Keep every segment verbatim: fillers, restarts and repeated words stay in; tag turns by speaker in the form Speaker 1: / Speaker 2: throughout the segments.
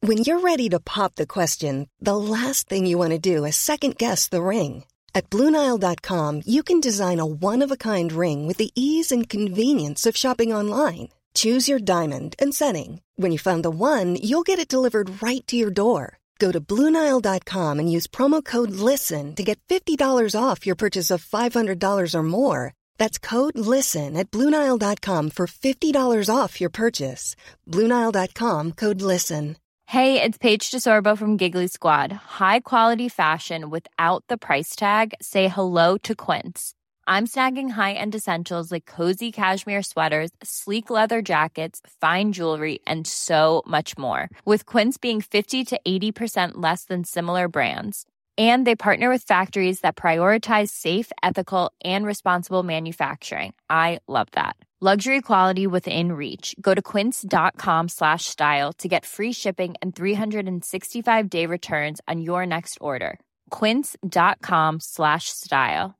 Speaker 1: When you're ready to pop the question, the last thing you want to do is second-guess the ring. At Blue Nile dot com, you can design a one-of-a-kind ring with the ease and convenience of shopping online. Choose your diamond and setting. When you find the one, you'll get it delivered right to your door. Go to Blue Nile dot com and use promo code LISTEN to get fifty dollars off your purchase of five hundred dollars or more. That's code LISTEN at Blue Nile dot com for fifty dollars off your purchase. Blue Nile dot com, code LISTEN.
Speaker 2: Hey, it's Paige DeSorbo from Giggly Squad. High quality fashion without the price tag. Say hello to Quince. I'm snagging high-end essentials like cozy cashmere sweaters, sleek leather jackets, fine jewelry, and so much more. With Quince being fifty to eighty percent less than similar brands. And they partner with factories that prioritize safe, ethical, and responsible manufacturing. I love that. Luxury quality within reach. Go to quince.com slash style to get free shipping and three sixty-five day returns on your next order. Quince.com slash style.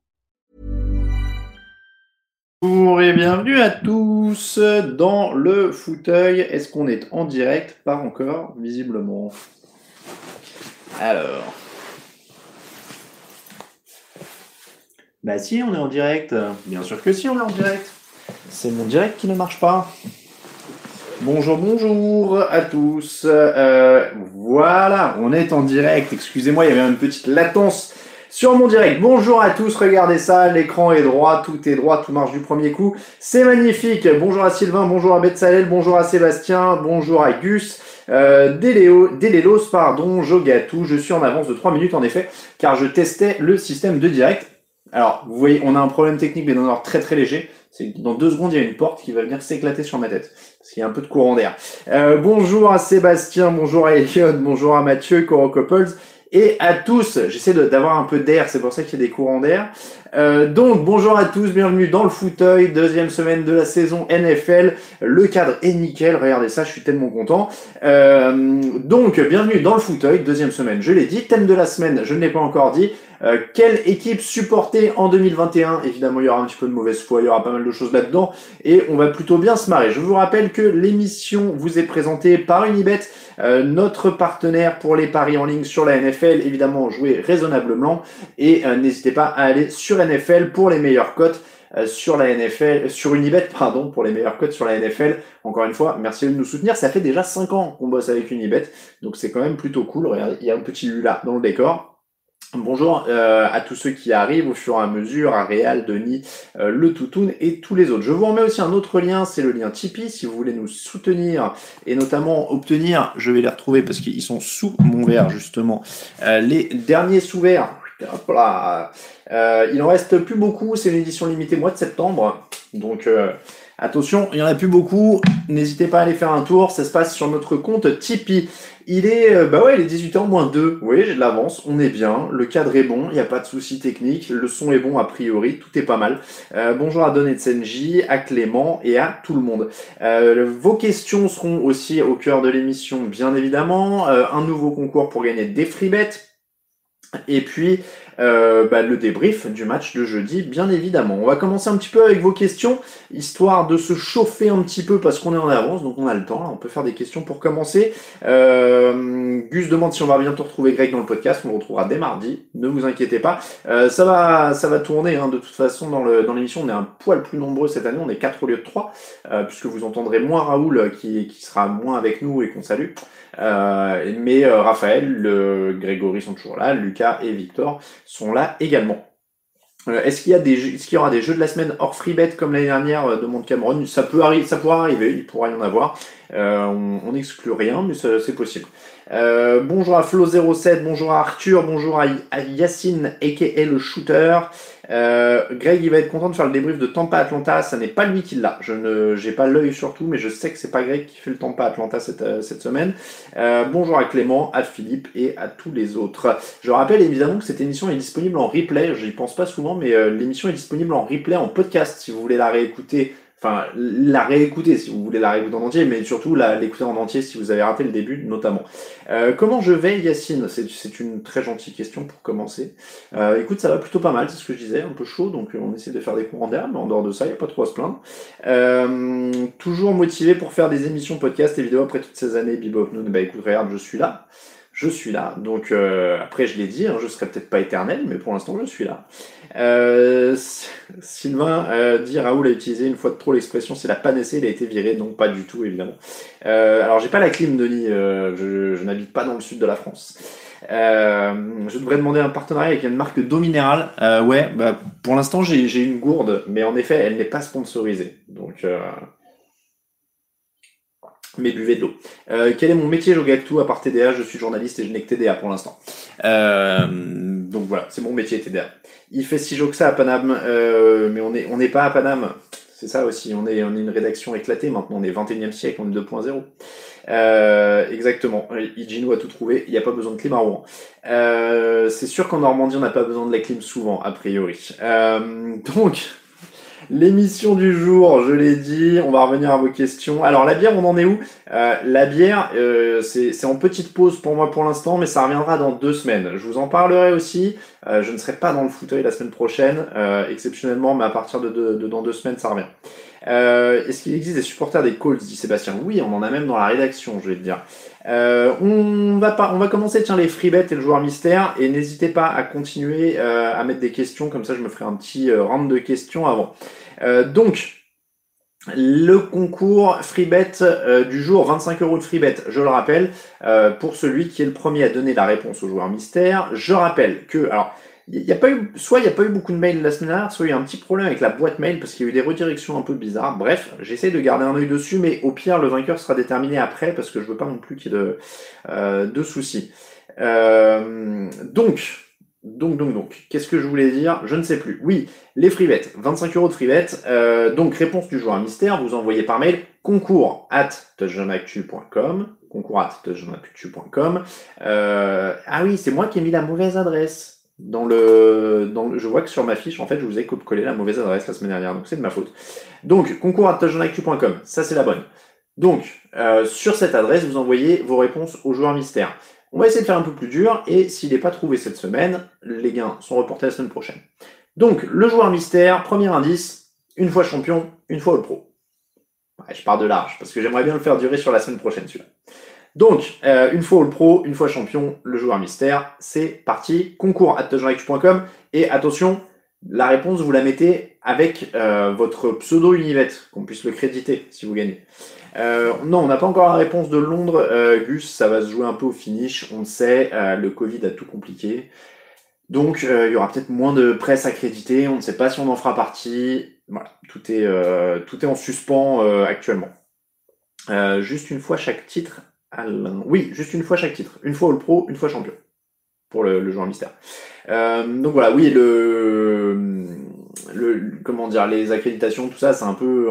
Speaker 3: Bonjour et bienvenue à tous dans le fauteuil. Est-ce qu'on est en direct? Pas encore, visiblement. Alors. Bah si, on est en direct. Bien sûr que si, on est en direct. C'est mon direct qui ne marche pas. Bonjour, bonjour à tous. Euh, voilà, on est en direct. Excusez-moi, il y avait une petite latence sur mon direct. Bonjour à tous, regardez ça, l'écran est droit, tout est droit, tout marche du premier coup. C'est magnifique. Bonjour à Sylvain, bonjour à Betsalel, bonjour à Sébastien, bonjour à Gus. Euh, Déléo, Délélos, pardon, Jogatou. Je suis en avance de trois minutes en effet, car je testais le système de direct. Alors, vous voyez, on a un problème technique, mais d'un ordre très très léger. C'est que dans deux secondes, il y a une porte qui va venir s'éclater sur ma tête. Parce qu'il y a un peu de courant d'air. Euh, bonjour à Sébastien, bonjour à Elliot, bonjour à Mathieu, Coro Couples, et à tous. J'essaie de, d'avoir un peu d'air, c'est pour ça qu'il y a des courants d'air. Euh, donc, bonjour à tous, bienvenue dans le fauteuil, deuxième semaine de la saison N F L. Le cadre est nickel, regardez ça, je suis tellement content. Euh, donc, bienvenue dans le fauteuil, deuxième semaine, je l'ai dit. Thème de la semaine, je ne l'ai pas encore dit. Euh, quelle équipe supporter en deux mille vingt et un? Évidemment, il y aura un petit peu de mauvaise foi, il y aura pas mal de choses là-dedans, et on va plutôt bien se marrer. Je vous rappelle que l'émission vous est présentée par Unibet, euh, notre partenaire pour les paris en ligne sur la N F L. Évidemment, jouez raisonnablement, et euh, n'hésitez pas à aller sur N F L pour les meilleures cotes euh, sur la N F L, sur Unibet, pardon, pour les meilleures cotes sur la N F L. Encore une fois, merci de nous soutenir. Ça fait déjà cinq ans qu'on bosse avec Unibet, donc c'est quand même plutôt cool. Regardez, il y a un petit Lula dans le décor. Bonjour euh, à tous ceux qui arrivent au fur et à mesure, à Réal, Denis, euh, le Toutoun et tous les autres. Je vous remets aussi un autre lien, c'est le lien Tipeee, si vous voulez nous soutenir et notamment obtenir, je vais les retrouver parce qu'ils sont sous mon verre justement, euh, les derniers sous-verts. Hop là. Euh, il en reste plus beaucoup, c'est une édition limitée mois de septembre, donc euh, attention, il n'y en a plus beaucoup, n'hésitez pas à aller faire un tour, ça se passe sur notre compte Tipeee. Il est, euh, bah ouais, il est dix-huit heures moins deux, vous voyez, j'ai de l'avance, on est bien, le cadre est bon, il n'y a pas de soucis techniques, le son est bon a priori, tout est pas mal. Euh, bonjour à Don et Tsenji, à Clément et à tout le monde. Euh, vos questions seront aussi au cœur de l'émission, bien évidemment, euh, un nouveau concours pour gagner des free bets, et puis euh, bah, le débrief du match de jeudi, bien évidemment. On va commencer un petit peu avec vos questions, histoire de se chauffer un petit peu parce qu'on est en avance, donc on a le temps, là, on peut faire des questions pour commencer. Euh, Gus demande si on va bientôt retrouver Greg dans le podcast, on le retrouvera dès mardi, ne vous inquiétez pas. Euh, ça va ça va tourner, hein, de toute façon dans, le, dans l'émission, on est un poil plus nombreux cette année, on est quatre au lieu de trois, euh, puisque vous entendrez moins Raoul qui, qui sera moins avec nous et qu'on salue. Euh, mais euh, Raphaël, le, Grégory sont toujours là, Lucas et Victor sont là également. Euh, est-ce qu'il y a des, est-ce qu'il y aura des jeux de la semaine hors free bet comme l'année dernière euh, demande Cameron? Ça peut arriver, ça pourra arriver, il pourra y en avoir. Euh, on n'exclut rien, mais ça, c'est possible. Euh, bonjour à Flo zéro sept, bonjour à Arthur, bonjour à, à Yacine aka le shooter. Euh, Greg, il va être content de faire le débrief de Tampa Atlanta. Ça n'est pas lui qui l'a. Je ne, j'ai pas l'œil sur tout, mais je sais que c'est pas Greg qui fait le Tampa Atlanta cette, euh, cette semaine. Euh, bonjour à Clément, à Philippe et à tous les autres. Je rappelle évidemment que cette émission est disponible en replay. J'y pense pas souvent, mais euh, l'émission est disponible en replay, en podcast. Si vous voulez la réécouter Enfin, la réécouter si vous voulez la réécouter en entier, mais surtout la, l'écouter en entier si vous avez raté le début notamment. Euh, comment je vais, Yacine? C'est, c'est une très gentille question pour commencer. Euh, écoute, ça va plutôt pas mal, c'est ce que je disais, un peu chaud, donc on essaie de faire des courants d'air, mais en dehors de ça, il n'y a pas trop à se plaindre. Euh, toujours motivé pour faire des émissions podcast et vidéos après toutes ces années, Bebop Noon. Bah écoute, regarde, je suis là. Je suis là, donc euh, après je l'ai dit, hein, je serai peut-être pas éternel, mais pour l'instant je suis là. Euh, Sylvain euh, dit Raoul a utilisé une fois de trop l'expression c'est la panacée, il a été viré, non pas du tout évidemment. Euh, alors j'ai pas la clim Denis, euh, je, je n'habite pas dans le sud de la France. Euh, je devrais demander un partenariat avec une marque d'eau minérale. Euh, ouais, bah pour l'instant j'ai, j'ai une gourde, mais en effet elle n'est pas sponsorisée, donc. Euh... Mais buvez de l'eau. Euh, quel est mon métier, Jogactu, à part T D A? Je suis journaliste et je n'ai que T D A pour l'instant. Euh, donc voilà, c'est mon métier T D A. Il fait si chaud que ça à Paname, euh, mais on n'est on n'est pas à Paname. C'est ça aussi, on est, on est une rédaction éclatée maintenant, on est vingt et unième siècle, on est deux point zéro. Euh, exactement, Igino a tout trouvé, il n'y a pas besoin de clim à Rouen. Euh, c'est sûr qu'en Normandie, on n'a pas besoin de la clim souvent, a priori. Euh, donc... L'émission du jour, je l'ai dit, on va revenir à vos questions. Alors la bière, on en est où? euh, La bière, euh, c'est, c'est en petite pause pour moi pour l'instant, mais ça reviendra dans deux semaines. Je vous en parlerai aussi. Euh, je ne serai pas dans le fauteuil la semaine prochaine, euh, exceptionnellement, mais à partir de, de, de dans deux semaines, ça revient. Euh, est-ce qu'il existe des supporters des Colts, dit Sébastien? Oui, on en a même dans la rédaction, je vais te dire. Euh, on va pas, on va commencer tiens les free bets et le joueur mystère, et n'hésitez pas à continuer euh, à mettre des questions, comme ça je me ferai un petit euh, round de questions avant. Euh, donc le concours free bet euh, du jour, vingt-cinq euros de free bet, je le rappelle, euh, pour celui qui est le premier à donner la réponse au joueur mystère. Je rappelle que, alors, il y a pas eu, soit il n'y a pas eu beaucoup de mails la semaine dernière, soit il y a eu un petit problème avec la boîte mail parce qu'il y a eu des redirections un peu bizarres. Bref, j'essaie de garder un œil dessus, mais au pire, le vainqueur sera déterminé après parce que je veux pas non plus qu'il y ait de, euh, de soucis. Euh, donc, donc, donc, donc, qu'est-ce que je voulais dire? Je ne sais plus. Oui, les free bets, vingt-cinq euros de free bet. Euh, donc, réponse du joueur mystère, vous envoyez par mail concours at touchdownactu point com. Concours at touchdownactu point com. Euh, ah oui, c'est moi qui ai mis la mauvaise adresse. Dans le, dans le, je vois que sur ma fiche, en fait, je vous ai collé la mauvaise adresse la semaine dernière, donc c'est de ma faute. Donc, concours arobase touchdownactu point com, ça c'est la bonne. Donc, euh, sur cette adresse, vous envoyez vos réponses au joueur mystère. On va essayer de faire un peu plus dur, et s'il n'est pas trouvé cette semaine, les gains sont reportés la semaine prochaine. Donc, le joueur mystère, premier indice, une fois champion, une fois All-Pro. Ouais, je pars de large, parce que j'aimerais bien le faire durer sur la semaine prochaine, celui-là. Donc, euh, une fois All-Pro, une fois champion, le joueur mystère, c'est parti. Concours arobase touchdownactu point com, et attention, la réponse, vous la mettez avec euh, votre pseudo Univet, qu'on puisse le créditer si vous gagnez. Euh, non, on n'a pas encore la réponse de Londres, euh, Gus, ça va se jouer un peu au finish, on le sait, euh, le Covid a tout compliqué. Donc, euh, il y aura peut-être moins de presse accréditée, on ne sait pas si on en fera partie. Voilà, tout est, euh, tout est en suspens euh, actuellement. Euh, juste une fois chaque titre, Alain. Oui, juste une fois chaque titre. Une fois All-Pro, une fois champion. Pour le, le joueur mystère. Euh, donc voilà, oui, le, le, comment dire, les accréditations, tout ça, c'est un peu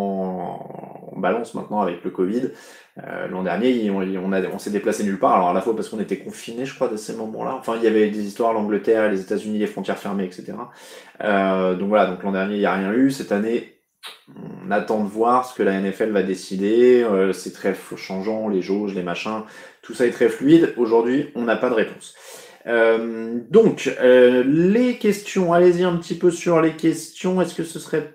Speaker 3: en, en balance maintenant avec le Covid. Euh, l'an dernier, on, on, a, on s'est déplacé nulle part, alors à la fois parce qu'on était confinés, je crois, à ces moments-là. Enfin, il y avait des histoires, l'Angleterre, les États-Unis, les frontières fermées, et cetera. Euh, donc voilà, donc l'an dernier, il n'y a rien eu. Cette année, on attend de voir ce que la N F L va décider. Euh, c'est très changeant, les jauges, les machins, tout ça est très fluide. Aujourd'hui, on n'a pas de réponse. Euh, donc, euh, les questions, allez-y un petit peu sur les questions. Est-ce que ce serait...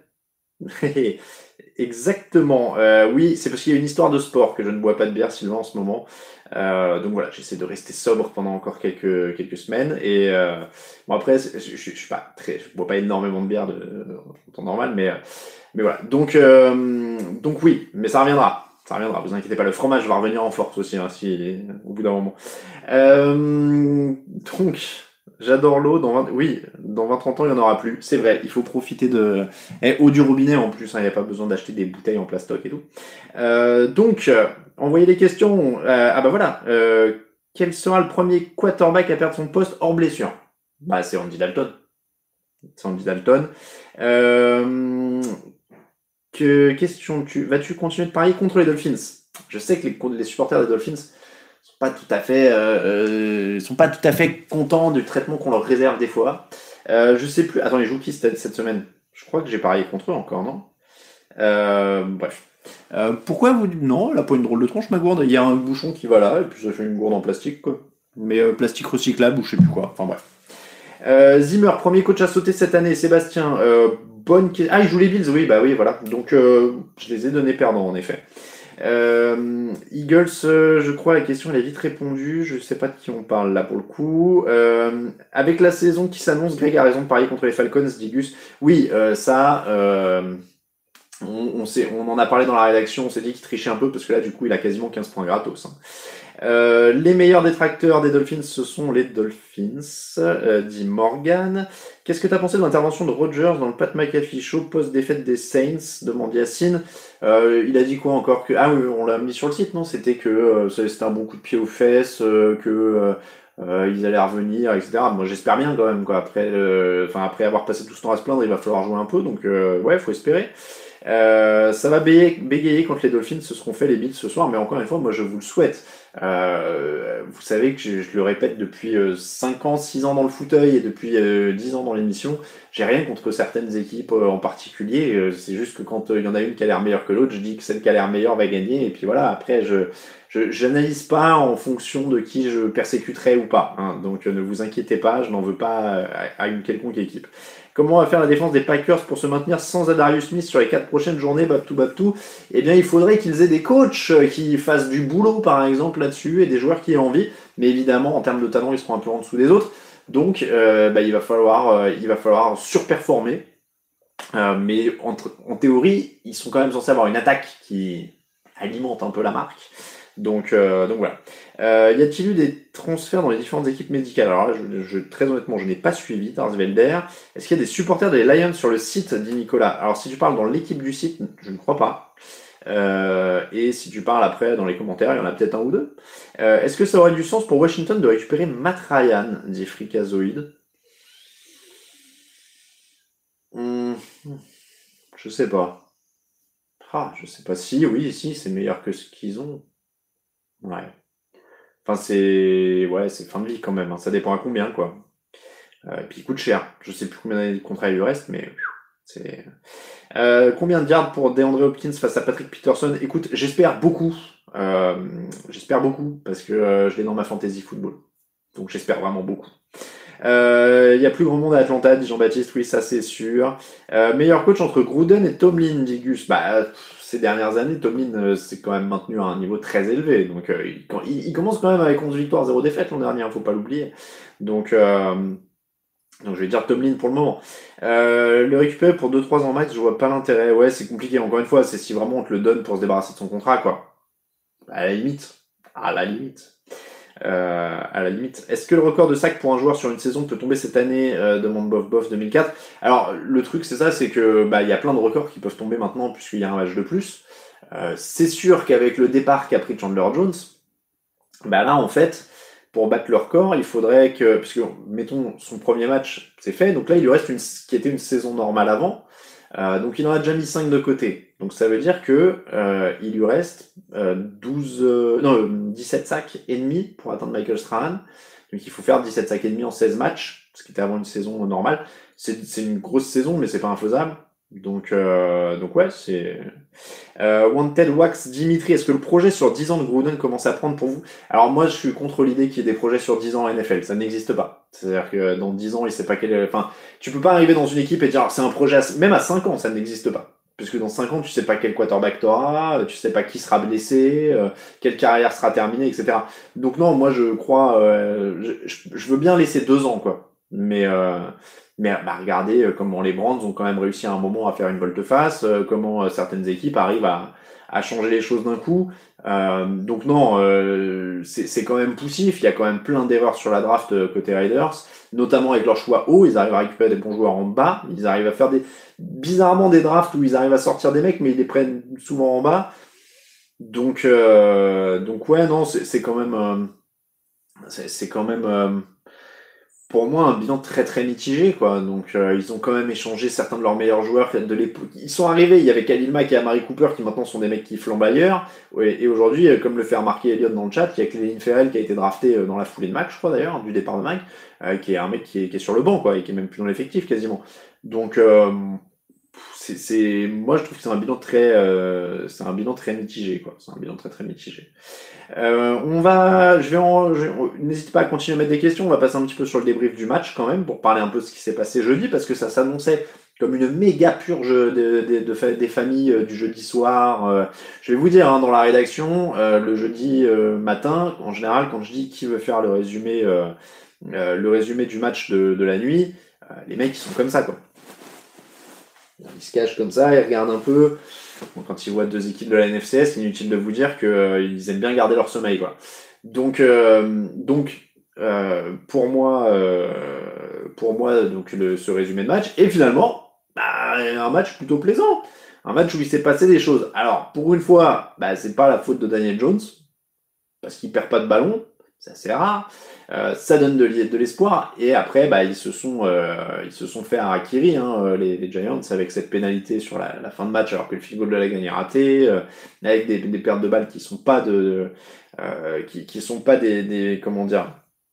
Speaker 3: Exactement, euh, oui, c'est parce qu'il y a une histoire de sport que je ne bois pas de bière, Sylvain, en ce moment. Euh, donc voilà, j'essaie de rester sobre pendant encore quelques quelques semaines. Et euh, bon après, je, je, je suis pas très, je bois pas énormément de bière de, de, en temps normal, mais mais voilà. Donc euh, donc oui, mais ça reviendra. Ça reviendra, vous inquiétez pas, le fromage va revenir en force aussi, hein, si, au bout d'un moment. Euh, donc, j'adore l'eau, dans vingt, oui, dans vingt trente ans, il n'y en aura plus. C'est vrai, il faut profiter de... Et eau du robinet en plus, il hein, n'y a pas besoin d'acheter des bouteilles en plastoc et tout. Euh, donc, euh, envoyez les questions. Euh, ah bah voilà, euh, quel sera le premier quarterback à perdre son poste hors blessure? Bah c'est Andy Dalton. C'est Andy Dalton. Euh... Que question tu vas-tu continuer de parier contre les Dolphins? Je sais que les, les supporters des Dolphins sont pas tout à fait euh, sont pas tout à fait contents du traitement qu'on leur réserve des fois. Euh, je sais plus. Attends, ils jouent qui cette, cette semaine? Je crois que j'ai parié contre eux encore, non? Euh, bref. Euh, pourquoi vous... Non, elle a pas une drôle de tronche, ma gourde. Il y a un bouchon qui va là, et puis ça fait une gourde en plastique, quoi. Mais euh, plastique recyclable ou je sais plus quoi. Enfin bref. Euh, Zimmer, premier coach à sauter cette année. Sébastien, euh, bonne question. Ah, il joue les Bills, oui, bah oui, voilà. Donc, euh, je les ai donnés perdants, en effet. Euh, Eagles, euh, je crois, la question elle est vite répondue. Je sais pas de qui on parle là pour le coup. Euh, avec la saison qui s'annonce, Greg a raison de parier contre les Falcons, dit Gus. Oui, euh, ça, euh, on, on, sait, on en a parlé dans la rédaction. On s'est dit qu'il trichait un peu parce que là, du coup, il a quasiment quinze points gratos. Hein. Euh, les meilleurs détracteurs des Dolphins, ce sont les Dolphins, euh, dit Morgan. Qu'est-ce que tu as pensé de l'intervention de Rodgers dans le Pat McAfee Show post-défaite des Saints, demande Yacine. Euh, il a dit quoi encore que... Ah oui, on l'a mis sur le site, non? C'était que euh, c'était un bon coup de pied aux fesses, euh, que euh, euh, ils allaient revenir, et cetera. Moi, j'espère bien quand même, quoi. Après, euh, enfin, après avoir passé tout ce temps à se plaindre, il va falloir jouer un peu, donc euh, ouais, faut espérer. Euh, ça va bégayer, bégayer quand les Dolphins se seront fait les Bills ce soir, mais encore une fois, moi je vous le souhaite. Euh, vous savez que je, je le répète depuis euh, cinq ans, six ans dans le fauteuil et depuis euh, dix ans dans l'émission, j'ai rien contre certaines équipes euh, en particulier, euh, c'est juste que quand il euh, y en a une qui a l'air meilleure que l'autre, je dis que celle qui a l'air meilleure va gagner, et puis voilà, après je je j'analyse pas en fonction de qui je persécuterai ou pas, hein, donc euh, ne vous inquiétez pas, je n'en veux pas à, à une quelconque équipe. Comment va faire la défense des Packers pour se maintenir sans Adarius Smith sur les quatre prochaines journées, Babtou Babtou? Eh bien, il faudrait qu'ils aient des coachs qui fassent du boulot, par exemple, là-dessus, et des joueurs qui aient envie. Mais évidemment, en termes de talent, ils seront un peu en dessous des autres. Donc, euh, bah, il va falloir, euh, il va falloir surperformer. Euh, mais en, en théorie, ils sont quand même censés avoir une attaque qui alimente un peu la marque. Donc, euh, donc voilà. Euh, y a-t-il eu des transferts dans les différentes équipes médicales? Alors là, je, je, très honnêtement, je n'ai pas suivi Tarsvelder. Est-ce qu'il y a des supporters des Lions sur le site, dit Nicolas? Alors si tu parles dans l'équipe du site, je ne crois pas. Euh, et si tu parles après dans les commentaires, il y en a peut-être un ou deux. Euh, est-ce que ça aurait du sens pour Washington de récupérer Matt Ryan, dit Fricazoid? Hum, je sais pas. Ah, je sais pas si, oui, si, c'est meilleur que ce qu'ils ont. Ouais. Enfin, c'est ouais, c'est fin de vie quand même. Hein. Ça dépend à combien, quoi. Euh, et puis il coûte cher. Je sais plus combien d'années de contrat il lui reste, mais c'est. Euh, combien de yards pour DeAndre Hopkins face à Patrick Peterson? Écoute, j'espère beaucoup. Euh, j'espère beaucoup parce que euh, je l'ai dans ma fantasy football. Donc j'espère vraiment beaucoup. Il euh, y a plus grand monde à Atlanta, dit Jean-Baptiste. Oui, ça c'est sûr. Euh, meilleur coach entre Gruden et Tomlin, dit Gus. Bah, ces dernières années, Tomlin euh, s'est quand même maintenu à un niveau très élevé. Donc, euh, il, il, il commence quand même avec onze victoires, zéro défaite l'an dernier, hein, faut pas l'oublier. Donc, euh, donc, je vais dire Tomlin pour le moment. Euh, le récupérer pour deux trois ans max, je vois pas l'intérêt. Ouais, c'est compliqué. Encore une fois, c'est si vraiment on te le donne pour se débarrasser de son contrat, quoi. À la limite. À la limite. Euh, à la limite. Est-ce que le record de sacs pour un joueur sur une saison peut tomber cette année, euh, demande Bof Bof deux mille quatre? Alors, le truc, c'est ça, c'est que bah il y a plein de records qui peuvent tomber maintenant puisqu'il y a un match de plus. Euh, c'est sûr qu'avec le départ qu'a pris Chandler Jones, bah là, en fait, pour battre le record, il faudrait que, puisque, mettons, son premier match, c'est fait, donc là, il lui reste une, qui était une saison normale avant, euh, donc il en a déjà mis cinq de côté. Donc ça veut dire que euh, il lui reste euh, douze, euh, non, dix-sept sacs et demi pour atteindre Michael Strahan. Donc il faut faire dix-sept sacs et demi en seize matchs, ce qui était avant une saison normale. C'est, c'est une grosse saison, mais c'est pas infaisable. Donc, euh, donc ouais, c'est... Euh, Wanted Wax Dimitri, est-ce que le projet sur dix ans de Gruden commence à prendre pour vous? Alors moi, je suis contre l'idée qu'il y ait des projets sur dix ans en N F L, ça n'existe pas. C'est-à-dire que dans dix ans, il sait pas quel est... Enfin, tu peux pas arriver dans une équipe et dire, c'est un projet... À... Même à cinq ans, ça n'existe pas. Puisque dans cinq ans, tu sais pas quel quarterback t'auras, tu sais pas qui sera blessé, euh, quelle carrière sera terminée, et cetera. Donc non, moi je crois... Euh, je, je veux bien laisser deux ans, quoi. Mais... Euh, Mais bah, regardez euh, comment les Brands ont quand même réussi à un moment à faire une volte-face, euh, comment euh, certaines équipes arrivent à, à changer les choses d'un coup. Euh, donc non, euh, c'est, c'est quand même poussif, il y a quand même plein d'erreurs sur la draft euh, côté Raiders, notamment avec leur choix haut, ils arrivent à récupérer des bons joueurs en bas, ils arrivent à faire des bizarrement des drafts où ils arrivent à sortir des mecs, mais ils les prennent souvent en bas. Donc, euh, donc ouais, non, c'est, c'est quand même... Euh, c'est, c'est quand même... Euh, pour moi un bilan très très mitigé quoi. Donc euh, ils ont quand même échangé certains de leurs meilleurs joueurs de l'époque. Ils sont arrivés, il y avait Khalil Mack et Amari Cooper qui maintenant sont des mecs qui flambent ailleurs. Ouais, et aujourd'hui, comme le fait remarquer Elliot dans le chat, il y a Clelin Ferrell qui a été drafté dans la foulée de Mack, je crois d'ailleurs, du départ de Mack, euh, qui est un mec qui est, qui est sur le banc quoi, et qui est même plus dans l'effectif quasiment. Donc euh, c'est, c'est, moi je trouve que c'est un bilan très, euh, c'est un bilan très mitigé, quoi. C'est un bilan très très mitigé. Euh, on va, je vais en, je- on- n'hésite pas à continuer à mettre des questions. On va passer un petit peu sur le débrief du match quand même pour parler un peu de ce qui s'est passé jeudi parce que ça s'annonçait comme une méga purge de, de- de fa- des familles euh, du jeudi soir. Euh, je vais vous dire, hein, dans la rédaction, euh, le jeudi euh, matin, en général, quand je dis qui veut faire le résumé, euh, euh, le résumé du match de, de la nuit, euh, les mecs ils sont comme ça, quoi. Ils se cachent comme ça, ils regardent un peu. Bon, quand ils voient deux équipes de la N F C S, inutile de vous dire qu'ils euh, aiment bien garder leur sommeil, quoi. Donc, euh, donc euh, pour moi, euh, pour moi, donc le, ce résumé de match, et finalement, bah, un match plutôt plaisant, un match où il s'est passé des choses. Alors, pour une fois, bah, c'est pas la faute de Daniel Jones, parce qu'il perd pas de ballon, c'est assez rare. Euh, ça donne de, de l'espoir. Et après, bah, ils se sont, euh, ils se sont fait harakiri, hein, les, les Giants, avec cette pénalité sur la, la fin de match, alors que le field goal de la gagne est raté, euh, avec des, des pertes de balles qui sont pas de, euh, qui, qui sont pas des, des, comment dire,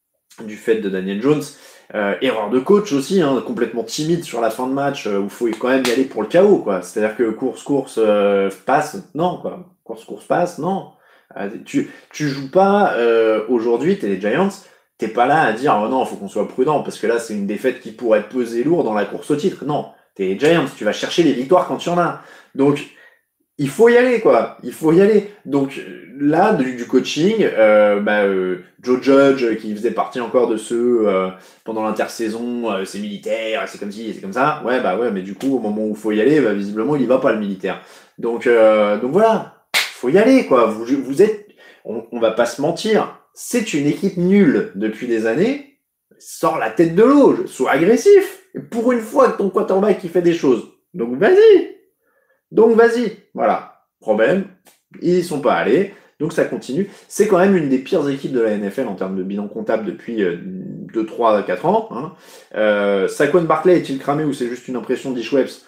Speaker 3: du fait de Daniel Jones. Euh, erreur de coach aussi, hein, complètement timide sur la fin de match, euh, où il faut quand même y aller pour le chaos, quoi. C'est-à-dire que course, course, euh, passe, non, quoi. Course, course, passe, non. Euh, tu, tu joues pas, euh, aujourd'hui, t'es les Giants, t'es pas là à dire, oh non, faut qu'on soit prudent, parce que là, c'est une défaite qui pourrait peser lourd dans la course au titre. Non. T'es les Giants, tu vas chercher les victoires quand il y en a. Donc, il faut y aller, quoi. Il faut y aller. Donc là, du, du coaching, euh, bah, euh, Joe Judge, qui faisait partie encore de ceux euh, pendant l'intersaison, euh, c'est militaire, c'est comme ci, c'est comme ça. Ouais, bah ouais, mais du coup, au moment où il faut y aller, bah, visiblement, il y va pas le militaire. Donc, euh, donc voilà, faut y aller, quoi. Vous, vous êtes, on, on va pas se mentir, c'est une équipe nulle depuis des années. Sors la tête de l'eau, sois agressif. Et pour une fois que ton quarterback qui fait des choses, donc vas-y. Donc vas-y, voilà. Problème, ils y sont pas allés, donc ça continue. C'est quand même une des pires équipes de la N F L en termes de bilan comptable depuis euh, deux, trois, quatre ans. Hein. Euh, Saquon Barkley est-il cramé ou c'est juste une impression d'Ishwebs?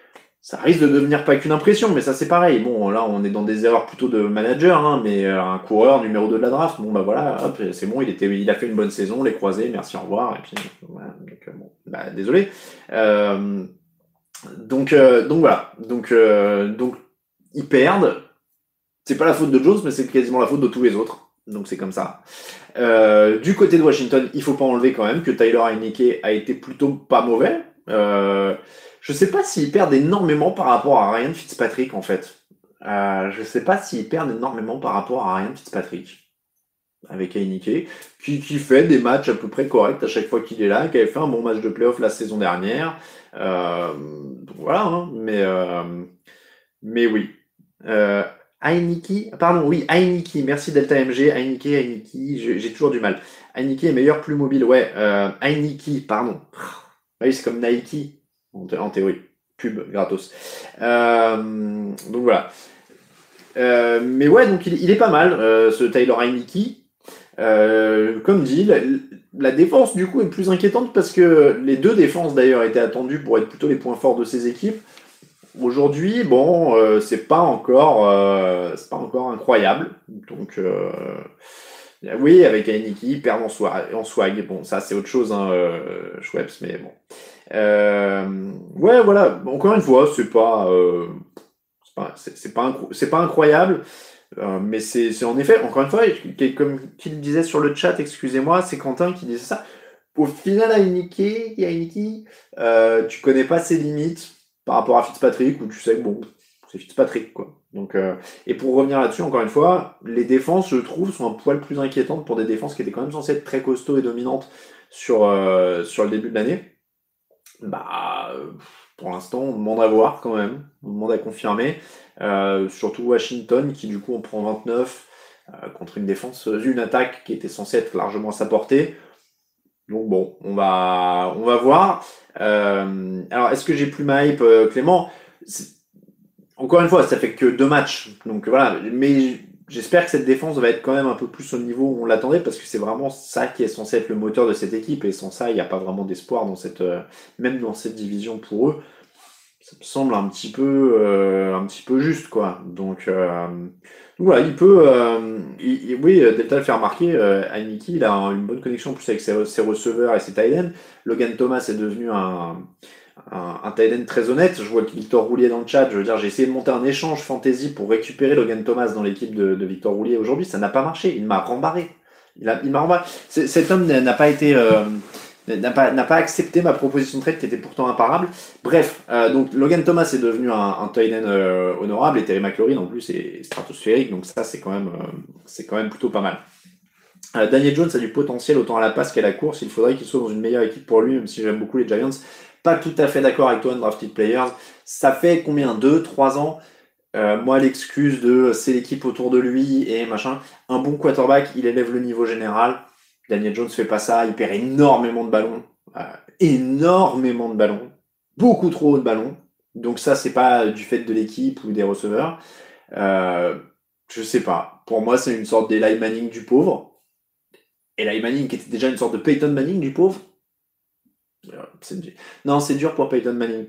Speaker 3: Ça risque de devenir pas qu'une impression, mais ça c'est pareil. Bon, là on est dans des erreurs plutôt de manager, hein, mais euh, un coureur numéro deux de la draft, bon bah voilà, hop, c'est bon, il était, il a fait une bonne saison, les croisés, merci, au revoir, et puis voilà, donc euh, bon, bah désolé. Euh, donc, euh, donc voilà. Donc, euh, donc ils perdent. C'est pas la faute de Jones, mais c'est quasiment la faute de tous les autres. Donc c'est comme ça. Euh, du côté de Washington, il faut pas enlever quand même que Tyler Heinicke a été plutôt pas mauvais. Euh, je sais pas s'ils perdent énormément par rapport à Ryan Fitzpatrick en fait. Euh, je sais pas s'ils perdent énormément par rapport à Ryan Fitzpatrick avec Heinicke, qui, qui fait des matchs à peu près corrects à chaque fois qu'il est là, qui avait fait un bon match de playoff la saison dernière. Euh, donc voilà, hein, mais, euh, mais oui. Euh, Heinicke, pardon, oui, Heinicke, merci Delta M G, Heinicke, Heinicke, j'ai j'ai toujours du mal. Heinicke est meilleur, plus mobile, ouais, euh, Heinicke, pardon. Ah oui, c'est comme Nike, en, en théorie. Pub, gratos. Euh, donc voilà. Euh, mais ouais, donc il, il est pas mal, euh, ce Tyler Heinicke. Euh, comme dit, la, la défense du coup est plus inquiétante parce que les deux défenses d'ailleurs étaient attendues pour être plutôt les points forts de ces équipes. Aujourd'hui, bon, euh, c'est pas encore, euh, c'est pas encore incroyable. Donc euh, oui, avec Heineke, perdre en swag, en swag. Bon, ça c'est autre chose, hein, euh, Schweppes, mais bon. Euh, ouais, voilà. Encore une fois, c'est pas, euh, c'est pas, c'est, c'est pas, incro- c'est pas incroyable. Euh, mais c'est, c'est en effet, encore une fois, comme qu'il disait sur le chat, excusez-moi, c'est Quentin qui disait ça. Au final, à Heineke, Heineke, euh, tu connais pas ses limites par rapport à Fitzpatrick, où tu sais que bon, c'est Fitzpatrick, quoi. Donc, euh, et pour revenir là-dessus, encore une fois, les défenses, je trouve, sont un poil plus inquiétantes pour des défenses qui étaient quand même censées être très costauds et dominantes sur, euh, sur le début de l'année. Bah, pour l'instant, on demande à voir quand même, on demande à confirmer. Euh, surtout Washington qui du coup en prend vingt-neuf euh, contre une défense, une attaque qui était censée être largement à sa portée. Donc bon, on va, on va voir. Euh, alors est-ce que j'ai plus ma hype, euh, Clément? C'est- Encore une fois, ça fait que deux matchs, donc voilà. Mais j'espère que cette défense va être quand même un peu plus au niveau où on l'attendait parce que c'est vraiment ça qui est censé être le moteur de cette équipe et sans ça, il n'y a pas vraiment d'espoir dans cette, euh, même dans cette division pour eux. Ça me semble un petit peu, euh, un petit peu juste, quoi. Donc, euh, donc voilà, il peut, euh, il- il- oui, Delta le fait remarquer, euh, Heineke, il a un- une bonne connexion en plus avec ses, ses receveurs et ses tight ends. Logan Thomas est devenu un, un, un tight end très honnête. Je vois que Victor Roulier dans le chat. Je veux dire, j'ai essayé de monter un échange fantasy pour récupérer Logan Thomas dans l'équipe de, de Victor Roulier aujourd'hui. Ça n'a pas marché. Il m'a rembarré. Il, a, il m'a rembarré. C'est, cet homme n'a pas été, euh, n'a pas, n'a pas accepté ma proposition de trade qui était pourtant imparable. Bref, euh, donc Logan Thomas est devenu un, un tight end euh, honorable et Terry McLaurin en plus est stratosphérique. Donc ça, c'est quand même, euh, c'est quand même plutôt pas mal. Euh, Daniel Jones a du potentiel autant à la passe qu'à la course. Il faudrait qu'il soit dans une meilleure équipe pour lui, même si j'aime beaucoup les Giants. Pas tout à fait d'accord avec toi, Undrafted Players. Ça fait combien? deux, trois ans euh, Moi, l'excuse de c'est l'équipe autour de lui et machin. Un bon quarterback, il élève le niveau général. Daniel Jones fait pas ça. Il perd énormément de ballons. Euh, énormément de ballons. Beaucoup trop de ballons. Donc ça, c'est pas du fait de l'équipe ou des receveurs. Euh, je sais pas. Pour moi, c'est une sorte d'Eli Manning du pauvre. Eli Manning qui était déjà une sorte de Peyton Manning du pauvre. C'est... Non, c'est dur pour Peyton Manning.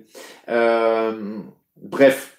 Speaker 3: Euh, bref,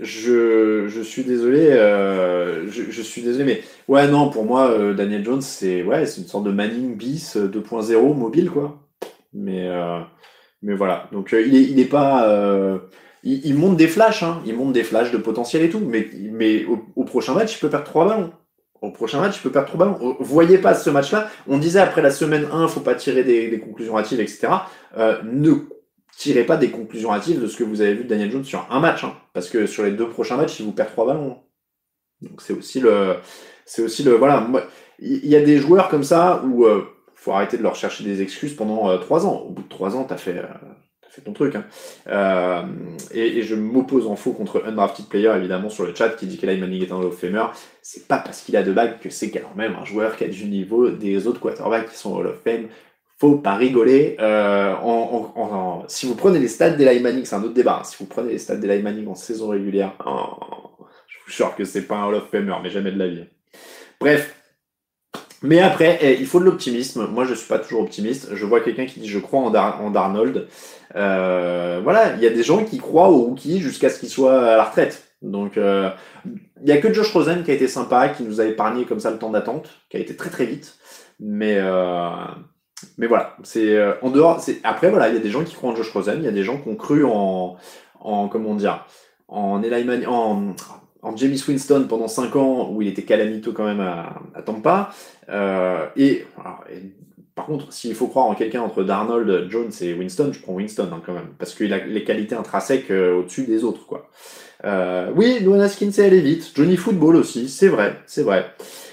Speaker 3: je, je suis désolé, euh, je, je suis désolé, mais ouais, non, pour moi, euh, Daniel Jones, c'est ouais, c'est une sorte de Manning bis deux point zéro mobile, quoi. Mais, euh, mais voilà, donc euh, il est, il est pas, euh, il, il monte des flashs, hein, il monte des flashs de potentiel et tout, mais, mais au, au prochain match, il peut perdre trois ballons. Au prochain match, il peut perdre trois ballons. Vous voyez pas ce match-là. On disait après la semaine un, faut pas tirer des, des conclusions hâtives, et cetera. Euh, ne tirez pas des conclusions hâtives de ce que vous avez vu de Daniel Jones sur un match, hein, parce que sur les deux prochains matchs, il vous perd trois ballons. Donc c'est aussi le, c'est aussi le, voilà. Il y a des joueurs comme ça où euh, faut arrêter de leur chercher des excuses pendant euh, trois ans. Au bout de trois ans, t'as fait. Euh, fait ton truc. Hein. Euh, et, et je m'oppose en faux contre Undrafted Player, évidemment, sur le chat, qui dit qu'Eli Manning est un Hall of Famer. C'est pas parce qu'il a deux bagues que c'est quand même un joueur qui a du niveau des autres quarterbacks qui sont Hall of Fame. Faut pas rigoler. Euh, en, en, en, si vous prenez les stats d'Eli Manning, c'est un autre débat. Hein. Si vous prenez les stats d'Eli Manning en saison régulière, oh, je vous jure que c'est pas un Hall of Famer, mais jamais de la vie. Bref. Mais après, eh, il faut de l'optimisme. Moi, je suis pas toujours optimiste. Je vois quelqu'un qui dit « je crois en, Dar- en Darnold ». Euh, voilà, il y a des gens qui croient au rookie jusqu'à ce qu'il soit à la retraite. Donc, euh, il y a que Josh Rosen qui a été sympa, qui nous a épargné comme ça le temps d'attente, qui a été très très vite. Mais euh, mais voilà, c'est euh, en dehors. C'est après voilà, il y a des gens qui croient en Josh Rosen, il y a des gens qui ont cru en en comment dire, en Eli Manning, en en Jameis Winston pendant cinq ans où il était calamiteux quand même à, à Tampa. Euh, et, alors, et par contre, s'il faut croire en quelqu'un entre Darnold, Jones et Winston, je prends Winston hein, quand même, parce qu'il a les qualités intrinsèques euh, au-dessus des autres, quoi. Euh, oui, Luana Haskins c'est aller vite. Johnny Football aussi, c'est vrai, c'est vrai.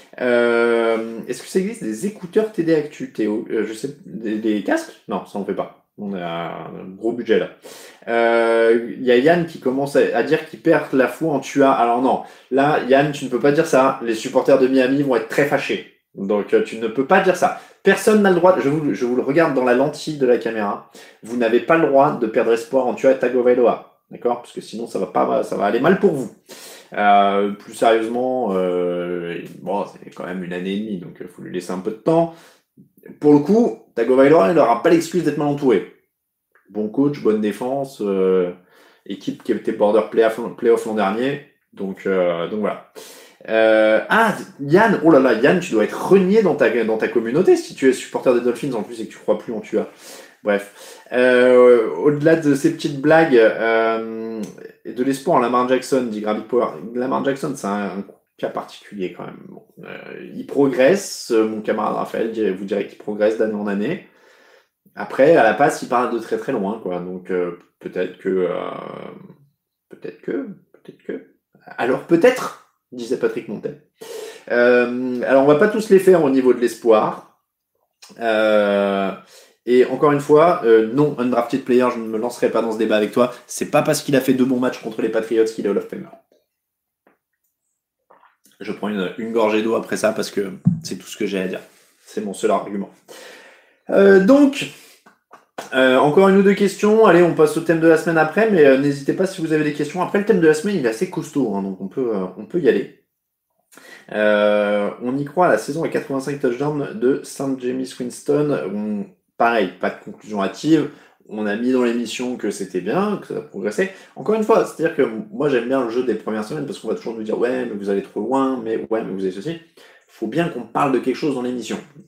Speaker 3: Euh, est-ce que ça existe des écouteurs T D Actu, Théo euh, Je sais, des, des casques Non, ça on fait pas. On a un gros budget là. Il euh, y a Yann qui commence à, à dire qu'il perd la foi en Tua. Alors non, là Yann, tu ne peux pas dire ça. Les supporters de Miami vont être très fâchés. Donc euh, tu ne peux pas dire ça. Personne n'a le droit, je vous, je vous le regarde dans la lentille de la caméra, vous n'avez pas le droit de perdre espoir en Tua Tagovailoa. D'accord? Parce que sinon ça va pas, ça va aller mal pour vous. Euh, plus sérieusement, euh, bon, c'est quand même une année et demie, donc il faut lui laisser un peu de temps. Pour le coup, Tagovailoa, il n'aura pas l'excuse d'être mal entouré. Bon coach, bonne défense, euh, équipe qui était border playoff, playoff l'an dernier, donc, euh, donc voilà. Euh, ah, Yann, oh là là, Yann, tu dois être renié dans ta, dans ta communauté si tu es supporter des Dolphins en plus et que tu crois plus en Tua. Bref. Euh, au-delà de ces petites blagues, euh, et de l'espoir en Lamar Jackson, dit Gravity Power. Lamar Jackson, c'est un, un cas particulier quand même. Bon, euh, il progresse, mon camarade Raphaël dirait, vous dirait qu'il progresse d'année en année. Après, à la passe, il part de très très loin, quoi. Donc euh, peut-être que, euh, peut-être que, peut-être que. Alors peut-être, disait Patrick Montel. Euh, alors on va pas tous les faire au niveau de l'espoir. Euh, et encore une fois, euh, non, undrafted player, je ne me lancerai pas dans ce débat avec toi. C'est pas parce qu'il a fait deux bons matchs contre les Patriots qu'il est Hall of Famer. Je prends une, une gorgée d'eau après ça parce que c'est tout ce que j'ai à dire. C'est mon seul argument. Euh, donc, euh, encore une ou deux questions. Allez, on passe au thème de la semaine après, mais euh, n'hésitez pas si vous avez des questions. Après, le thème de la semaine, il est assez costaud, hein, donc on peut, euh, on peut y aller. Euh, on y croit à la saison à quatre-vingt-cinq touchdowns de Saint James Winston. On, pareil, pas de conclusion hâtive. On a mis dans l'émission que c'était bien, que ça progressait. Encore une fois, c'est-à-dire que moi j'aime bien le jeu des premières semaines parce qu'on va toujours nous dire ouais mais vous allez trop loin, mais ouais mais vous avez ceci. Il faut bien qu'on parle de quelque chose dans l'émission. Donc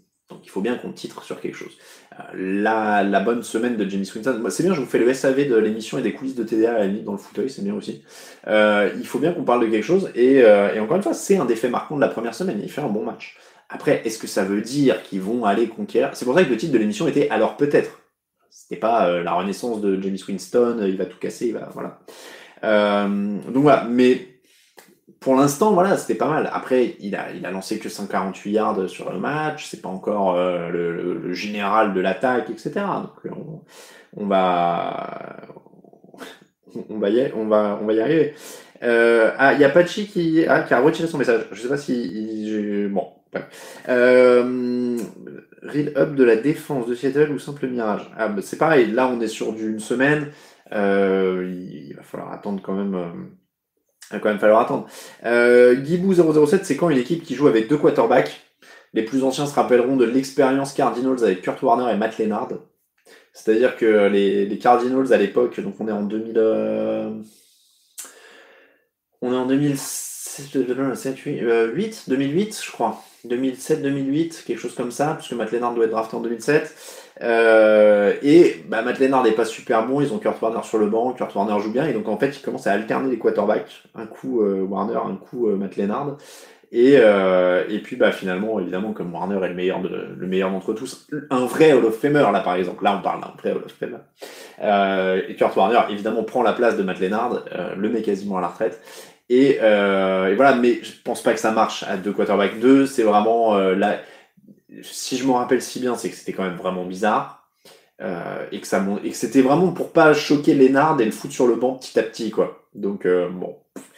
Speaker 3: il faut bien qu'on titre sur quelque chose. Euh, la, la bonne semaine de Jameis Winston, moi, c'est bien, je vous fais le S A V de l'émission et des coulisses de T D A à la limite dans le fauteuil, c'est bien aussi. Euh, il faut bien qu'on parle de quelque chose, et, euh, et encore une fois, c'est un des faits marquants de la première semaine, il fait un bon match. Après, est-ce que ça veut dire qu'ils vont aller conquérir? C'est pour ça que le titre de l'émission était « Alors peut-être ». C'était pas euh, la renaissance de Jameis Winston, il va tout casser, il va... Voilà. Euh, donc voilà, mais... Pour l'instant, voilà, c'était pas mal. Après, il a, il a lancé que cent quarante-huit yards sur le match. C'est pas encore euh, le, le, le général de l'attaque, et cetera. Donc, on, on va, on va y, on va, on va y arriver. Euh, ah, il y a Pachi qui, ah, qui a retiré son message. Je sais pas si, il, bon, ouais. Euh, Real up de la défense de Seattle ou simple mirage. Ah, bah, c'est pareil. Là, on est sur d'une semaine. Euh, il, il va falloir attendre quand même. Euh, Il va quand même falloir attendre. Euh, Guibou zéro zéro sept, c'est quand une équipe qui joue avec deux quarterbacks? Les plus anciens se rappelleront de l'expérience Cardinals avec Kurt Warner et Matt Lennard. C'est-à-dire que les, les Cardinals à l'époque, donc on est en deux mille, euh, on est en deux mille sept, huit, deux mille huit, je crois. deux mille sept deux mille huit, quelque chose comme ça, puisque Matt Lennard doit être drafté en deux mille sept. Euh, et bah, Matt Lennard n'est pas super bon, ils ont Kurt Warner sur le banc, Kurt Warner joue bien, et donc en fait ils commencent à alterner les quarterbacks, un coup euh, Warner, un coup euh, Matt Lennard, et, euh, et puis bah, finalement, évidemment, comme Warner est le meilleur, de, le meilleur d'entre tous, un vrai Hall of Famer là par exemple, là on parle d'un vrai Hall of Famer, euh, et Kurt Warner évidemment prend la place de Matt Lennard, euh, le met quasiment à la retraite. Et, euh, et voilà, mais je pense pas que ça marche à deux quarterbacks. Deux, c'est vraiment euh, la... Si je me rappelle si bien, c'est que c'était quand même vraiment bizarre. Euh, et que ça et que c'était vraiment pour pas choquer Lennard et le foutre sur le banc petit à petit, quoi. Donc, euh, bon.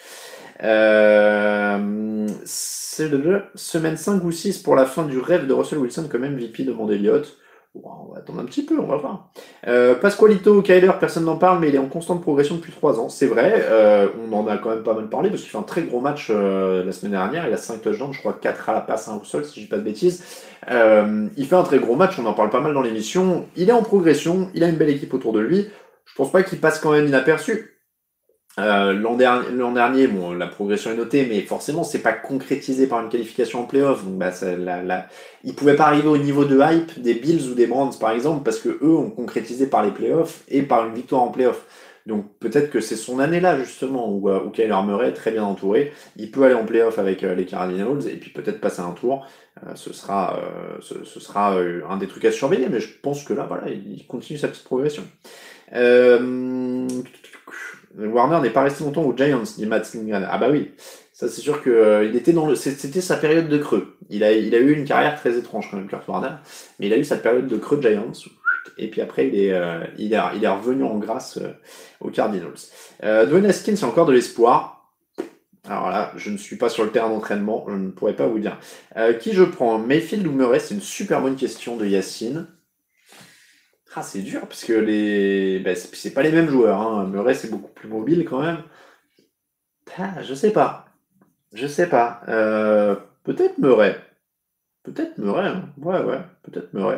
Speaker 3: Euh, c'est le semaine cinq ou six pour la fin du rêve de Russell Wilson comme M V P devant Elliott. Bon, on va attendre un petit peu, on va voir. Euh, Pasqualito, Kyler, personne n'en parle, mais il est en constante progression depuis trois ans. C'est vrai, euh, on en a quand même pas mal parlé, parce qu'il fait un très gros match euh, la semaine dernière. Il a cinq touchdowns, je crois quatre à la passe, un au sol, si je dis pas de bêtises. Euh, il fait un très gros match, on en parle pas mal dans l'émission. Il est en progression, il a une belle équipe autour de lui. Je pense pas qu'il passe quand même inaperçu. Euh, l'an, dernier, l'an dernier, bon, la progression est notée, mais forcément, c'est pas concrétisé par une qualification en playoff. Donc, bah, ça, la, la... ils pouvaient pas arriver au niveau de hype des Bills ou des Browns, par exemple, parce que eux ont concrétisé par les playoffs et par une victoire en playoff. Donc, peut-être que c'est son année-là, justement, où, où Kyler Murray est très bien entouré. Il peut aller en playoff avec euh, les Cardinals et puis peut-être passer un tour. Euh, ce sera, euh, ce, ce sera euh, un des trucs à surveiller, mais je pense que là, voilà, il continue sa petite progression. Euh... Warner n'est pas resté longtemps aux Giants, dit Matt Slingan. Ah bah oui, ça c'est sûr que euh, il était dans le, c'était sa période de creux. Il a, il a eu une carrière très étrange quand même, Kurt Warner, mais il a eu sa période de creux Giants. Et puis après, il est, euh, il est, il est revenu en grâce euh, aux Cardinals. Euh, Dwayne Haskins, c'est encore de l'espoir. Alors là, je ne suis pas sur le terrain d'entraînement, je ne pourrais pas vous dire. Euh, qui je prends, Mayfield ou Murray? C'est une super bonne question de Yacine. Ah, c'est dur, parce que les... Ben, c'est, c'est pas les mêmes joueurs. Hein. Murray, c'est beaucoup plus mobile quand même. Ah, je sais pas. Je sais pas. Euh, peut-être Murray. Peut-être Murray. Hein. Ouais, ouais. Peut-être Murray.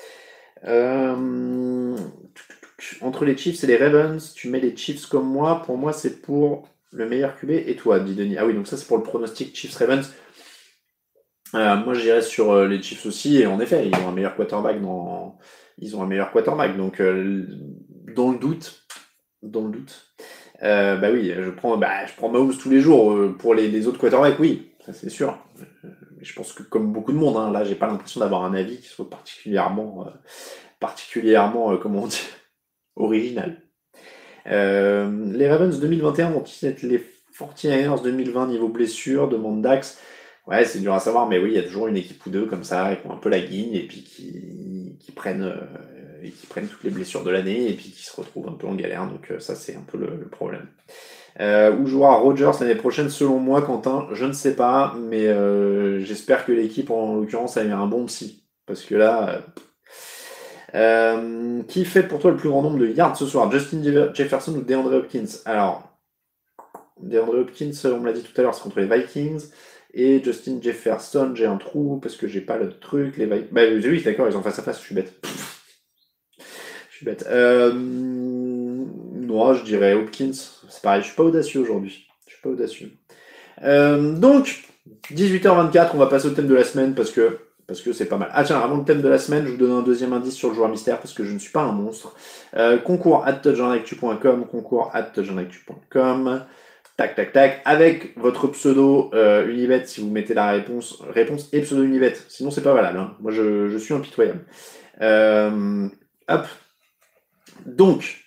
Speaker 3: Euh... Entre les Chiefs et les Ravens, tu mets les Chiefs comme moi. Pour moi, c'est pour le meilleur Q B. Et toi, dit Denis. Ah oui, donc ça, c'est pour le pronostic Chiefs-Ravens. Euh, moi, j'irais sur euh, les Chiefs aussi. Et en effet, ils ont un meilleur quarterback dans... Ils ont un meilleur quarterback, donc euh, dans le doute, dans le doute, euh, bah oui, je prends, bah je prends Mahomes tous les jours. Euh, pour les, les autres quarterbacks, oui, ça c'est sûr. Euh, je pense que comme beaucoup de monde, hein, là, j'ai pas l'impression d'avoir un avis qui soit particulièrement, euh, particulièrement, euh, comment on dit, original. Euh, les Ravens deux mille vingt et un vont-ils être les forty-niners deux mille vingt niveau blessure, demande Dax. Ouais, c'est dur à savoir, mais oui, il y a toujours une équipe ou deux comme ça, qui ont un peu la guigne, et puis qui, qui prennent euh, et qui prennent toutes les blessures de l'année, et puis qui se retrouvent un peu en galère, donc euh, ça c'est un peu le, le problème. Euh, où jouera Rodgers l'année prochaine, selon moi, Quentin, je ne sais pas, mais euh, j'espère que l'équipe, en l'occurrence, a eu un bon psy, parce que là... Euh, euh, qui fait pour toi le plus grand nombre de yards ce soir, Justin Jefferson ou DeAndre Hopkins? Alors, DeAndre Hopkins, on me l'a dit tout à l'heure, c'est contre les Vikings. Et Justin Jefferson, j'ai un trou parce que j'ai pas le truc. Les Vikings. Bah oui, d'accord, ils ont face à face, je suis bête. Je suis bête. Euh... Moi, je dirais Hopkins. C'est pareil, je suis pas audacieux aujourd'hui. Je suis pas audacieux. Euh, donc, dix-huit heures vingt-quatre, on va passer au thème de la semaine parce que parce que c'est pas mal. Ah tiens, avant le thème de la semaine, je vous donne un deuxième indice sur le joueur mystère, parce que je ne suis pas un monstre. Euh, concours arobase touchdownactu point com, concours arobase touchdownactu point com, tac, tac, tac, avec votre pseudo euh, Unibet, si vous mettez la réponse, réponse et pseudo Unibet, sinon c'est pas valable, hein. Moi je, je suis impitoyable. Euh, hop. Donc,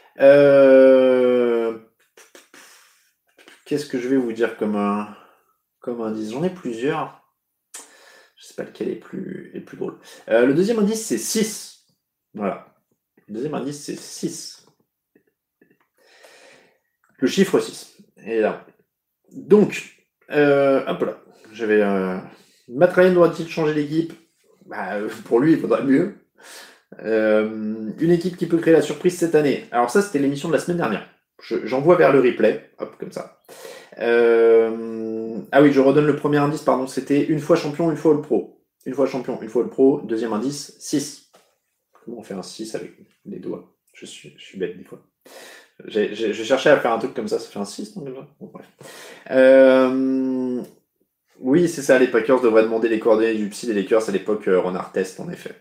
Speaker 3: euh, qu'est-ce que je vais vous dire comme, un, comme indice? J'en ai plusieurs. Je sais pas lequel est plus, est plus drôle. Euh, le deuxième indice, c'est six. Voilà. Le deuxième indice, c'est six. Le chiffre six. Et là. Donc, euh, hop là. J'avais. Euh, Matt Ryan doit-il changer d'équipe? Bah, pour lui, il faudrait mieux. Euh, une équipe qui peut créer la surprise cette année. Alors, ça, c'était l'émission de la semaine dernière. Je, j'envoie vers le replay. Hop, comme ça. Euh... Ah oui, je redonne le premier indice, pardon. C'était une fois champion, une fois All-Pro. Une fois champion, une fois All-Pro. Deuxième indice, six. Comment on fait un six avec les doigts? Je suis, je suis bête des fois. J'ai, j'ai, je cherchais à faire un truc comme ça, ça fait un six, non, déjà bon, bref. Euh... Oui, c'est ça, les Packers devraient demander les coordonnées du psy des Lakers à l'époque euh, Ron Artest, en effet.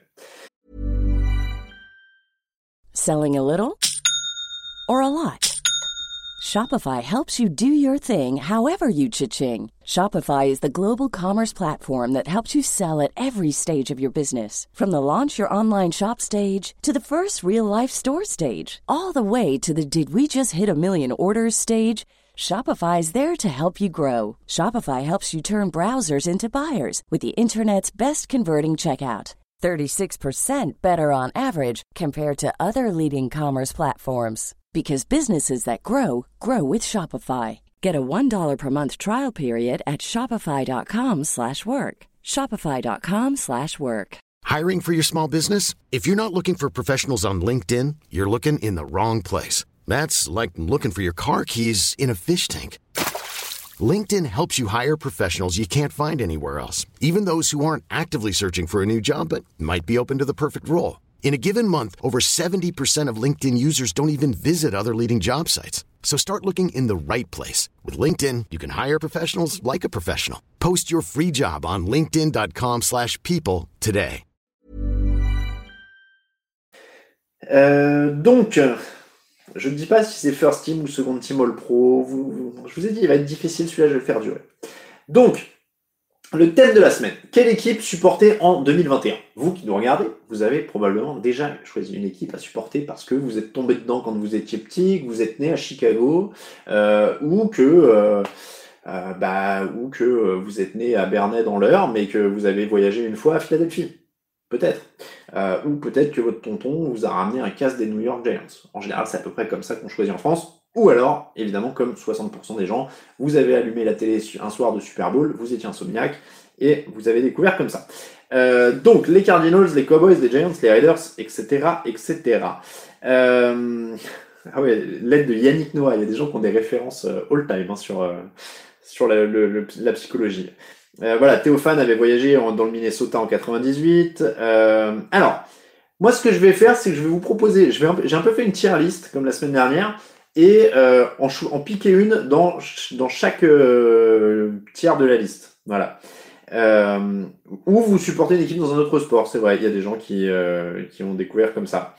Speaker 4: Selling a little or a lot? Shopify helps you do your thing however you cha-ching. Shopify is the global commerce platform that helps you sell at every stage of your business. From the launch your online shop stage to the first real-life store stage, all the way to the did we just hit a million orders stage. Shopify is there to help you grow. Shopify helps you turn browsers into buyers with the internet's best converting checkout. thirty-six percent better on average compared to other leading commerce platforms. Because businesses that grow, grow with Shopify. Get a one dollar per month trial period at shopify.com slash work. Shopify.com slash work.
Speaker 5: Hiring for your small business? If you're not looking for professionals on LinkedIn, you're looking in the wrong place. That's like looking for your car keys in a fish tank. LinkedIn helps you hire professionals you can't find anywhere else, even those who aren't actively searching for a new job but might be open to the perfect role. In a given month, over seventy percent of LinkedIn users don't even visit other leading job sites. So start looking in the right place. With LinkedIn, you can hire professionals like a professional. Post your free job on linkedin.com slash people today.
Speaker 3: Euh, donc, je ne dis pas si c'est First Team ou Second Team All Pro. Vous, vous, je vous ai dit, il va être difficile, celui-là, je vais le faire durer. Donc, le thème de la semaine. Quelle équipe supporter en deux mille vingt et un? Vous qui nous regardez, vous avez probablement déjà choisi une équipe à supporter parce que vous êtes tombé dedans quand vous étiez petit, que vous êtes né à Chicago, euh, ou que euh, euh, bah, ou que vous êtes né à Bernay dans l'Eure, mais que vous avez voyagé une fois à Philadelphie. Peut-être. Euh, ou peut-être que votre tonton vous a ramené un casque des New York Giants. En général, c'est à peu près comme ça qu'on choisit en France. Ou alors, évidemment, comme soixante pour cent des gens, vous avez allumé la télé un soir de Super Bowl, vous étiez insomniaque, et vous avez découvert comme ça. Euh, donc, les Cardinals, les Cowboys, les Giants, les Raiders, et cetera, et cetera. Euh... Ah ouais, l'aide de Yannick Noah, il y a des gens qui ont des références all-time hein, sur, euh, sur la, le, le, la psychologie. Euh, voilà, Théophane avait voyagé en, dans le Minnesota en quatre-vingt-dix-huit. Euh, alors, moi, ce que je vais faire, c'est que je vais vous proposer, je vais un peu, j'ai un peu fait une tier list, comme la semaine dernière, et euh, en, en piquer une dans, dans chaque euh, tiers de la liste. Voilà. Euh, ou vous supportez une équipe dans un autre sport, c'est vrai, il y a des gens qui, euh, qui ont découvert comme ça.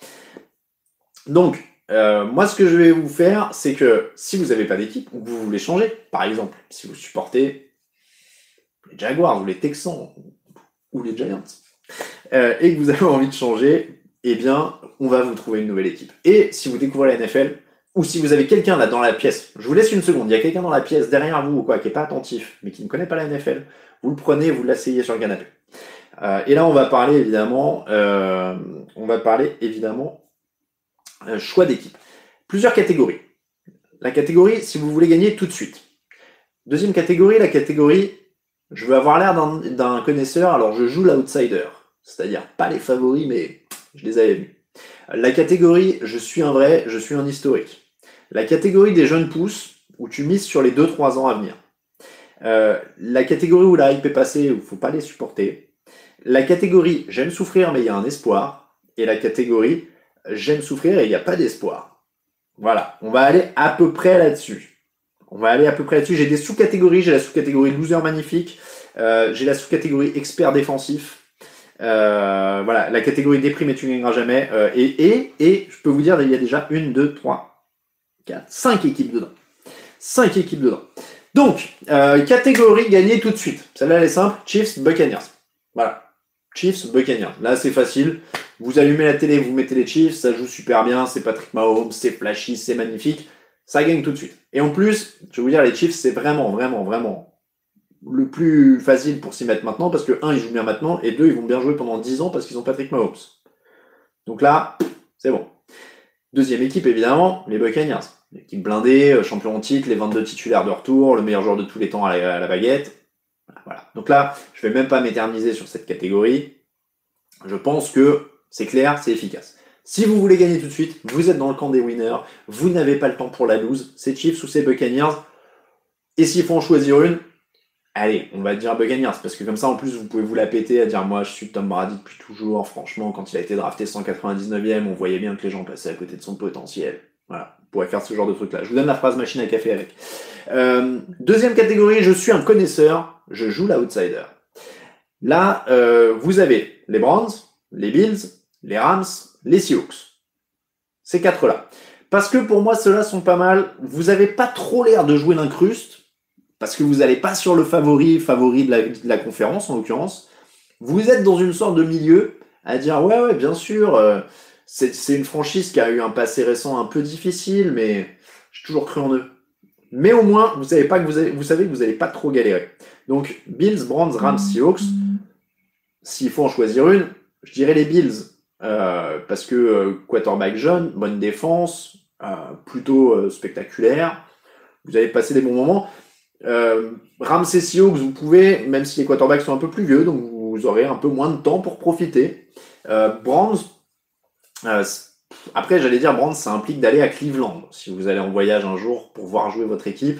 Speaker 3: Donc, euh, moi ce que je vais vous faire, c'est que si vous n'avez pas d'équipe, ou que vous voulez changer, par exemple, si vous supportez les Jaguars, ou les Texans, ou les Giants, euh, et que vous avez envie de changer, eh bien, on va vous trouver une nouvelle équipe. Et si vous découvrez la N F L, ou si vous avez quelqu'un là dans la pièce, je vous laisse une seconde, il y a quelqu'un dans la pièce derrière vous ou quoi qui n'est pas attentif, mais qui ne connaît pas la N F L, vous le prenez, vous l'asseyez sur le canapé. Euh, et là, on va parler évidemment, euh, on va parler évidemment euh, choix d'équipe. Plusieurs catégories. La catégorie, si vous voulez gagner tout de suite. Deuxième catégorie, la catégorie, je veux avoir l'air d'un, d'un connaisseur, alors je joue l'outsider, c'est-à-dire pas les favoris, mais je les avais vus. La catégorie, je suis un vrai, je suis un historique. La catégorie des jeunes pousses, où tu mises sur les deux trois ans à venir. Euh, la catégorie où la hype est passée, où il ne faut pas les supporter. La catégorie, j'aime souffrir mais il y a un espoir. Et la catégorie, j'aime souffrir et il n'y a pas d'espoir. Voilà, on va aller à peu près là-dessus. On va aller à peu près là-dessus. J'ai des sous-catégories, j'ai la sous-catégorie loser magnifique, euh, j'ai la sous-catégorie expert défensif, Euh, voilà, la catégorie déprime et tu gagneras jamais. Euh, et, et, et, je peux vous dire, il y a déjà une, deux, trois, quatre, cinq équipes dedans. cinq équipes dedans. Donc, euh, catégorie gagnée tout de suite. Celle-là, elle est simple. Chiefs, Buccaneers. Voilà. Chiefs, Buccaneers. Là, c'est facile. Vous allumez la télé, vous mettez les Chiefs, ça joue super bien, c'est Patrick Mahomes, c'est flashy, c'est magnifique. Ça gagne tout de suite. Et en plus, je vais vous dire, les Chiefs, c'est vraiment, vraiment, vraiment le plus facile pour s'y mettre maintenant, parce que, un, ils jouent bien maintenant, et deux, ils vont bien jouer pendant dix ans parce qu'ils ont Patrick Mahomes. Donc là, c'est bon. Deuxième équipe, évidemment, les Buccaneers. L'équipe blindée, champion en titre, les vingt-deux titulaires de retour, le meilleur joueur de tous les temps à la, à la baguette. Voilà. Donc là, je vais même pas m'éterniser sur cette catégorie. Je pense que c'est clair, c'est efficace. Si vous voulez gagner tout de suite, vous êtes dans le camp des winners, vous n'avez pas le temps pour la lose, c'est Chiefs ou c'est Buccaneers. Et s'il faut en choisir une, allez, on va dire Buccaneers, parce que comme ça, en plus, vous pouvez vous la péter à dire, moi, je suis Tom Brady depuis toujours, franchement, quand il a été drafté cent quatre-vingt-dix-neuvième, on voyait bien que les gens passaient à côté de son potentiel. Voilà, vous pourrez faire ce genre de truc-là. Je vous donne la phrase machine à café avec. Euh, deuxième catégorie, je suis un connaisseur, je joue l'outsider. Là, euh, vous avez les Browns, les Bills, les Rams, les Seahawks. Ces quatre-là. Parce que pour moi, ceux-là sont pas mal. Vous avez pas trop l'air de jouer l'incruste, parce que vous n'allez pas sur le favori, favori de la, de la conférence, en l'occurrence. Vous êtes dans une sorte de milieu, à dire, ouais, ouais, bien sûr, euh, c'est, c'est une franchise qui a eu un passé récent un peu difficile, mais j'ai toujours cru en eux. Mais au moins, vous savez pas que vous, avez, vous savez que vous n'allez pas trop galérer. Donc, Bills, Browns, Rams, Seahawks, s'il faut en choisir une, je dirais les Bills, euh, parce que euh, quarterback jeune, bonne défense, euh, plutôt euh, spectaculaire, vous avez passé des bons moments. Euh, Rams et Seahawks, vous pouvez, même si les quarterbacks sont un peu plus vieux, donc vous aurez un peu moins de temps pour profiter. Euh, Browns, euh, après j'allais dire Browns, ça implique d'aller à Cleveland, si vous allez en voyage un jour pour voir jouer votre équipe.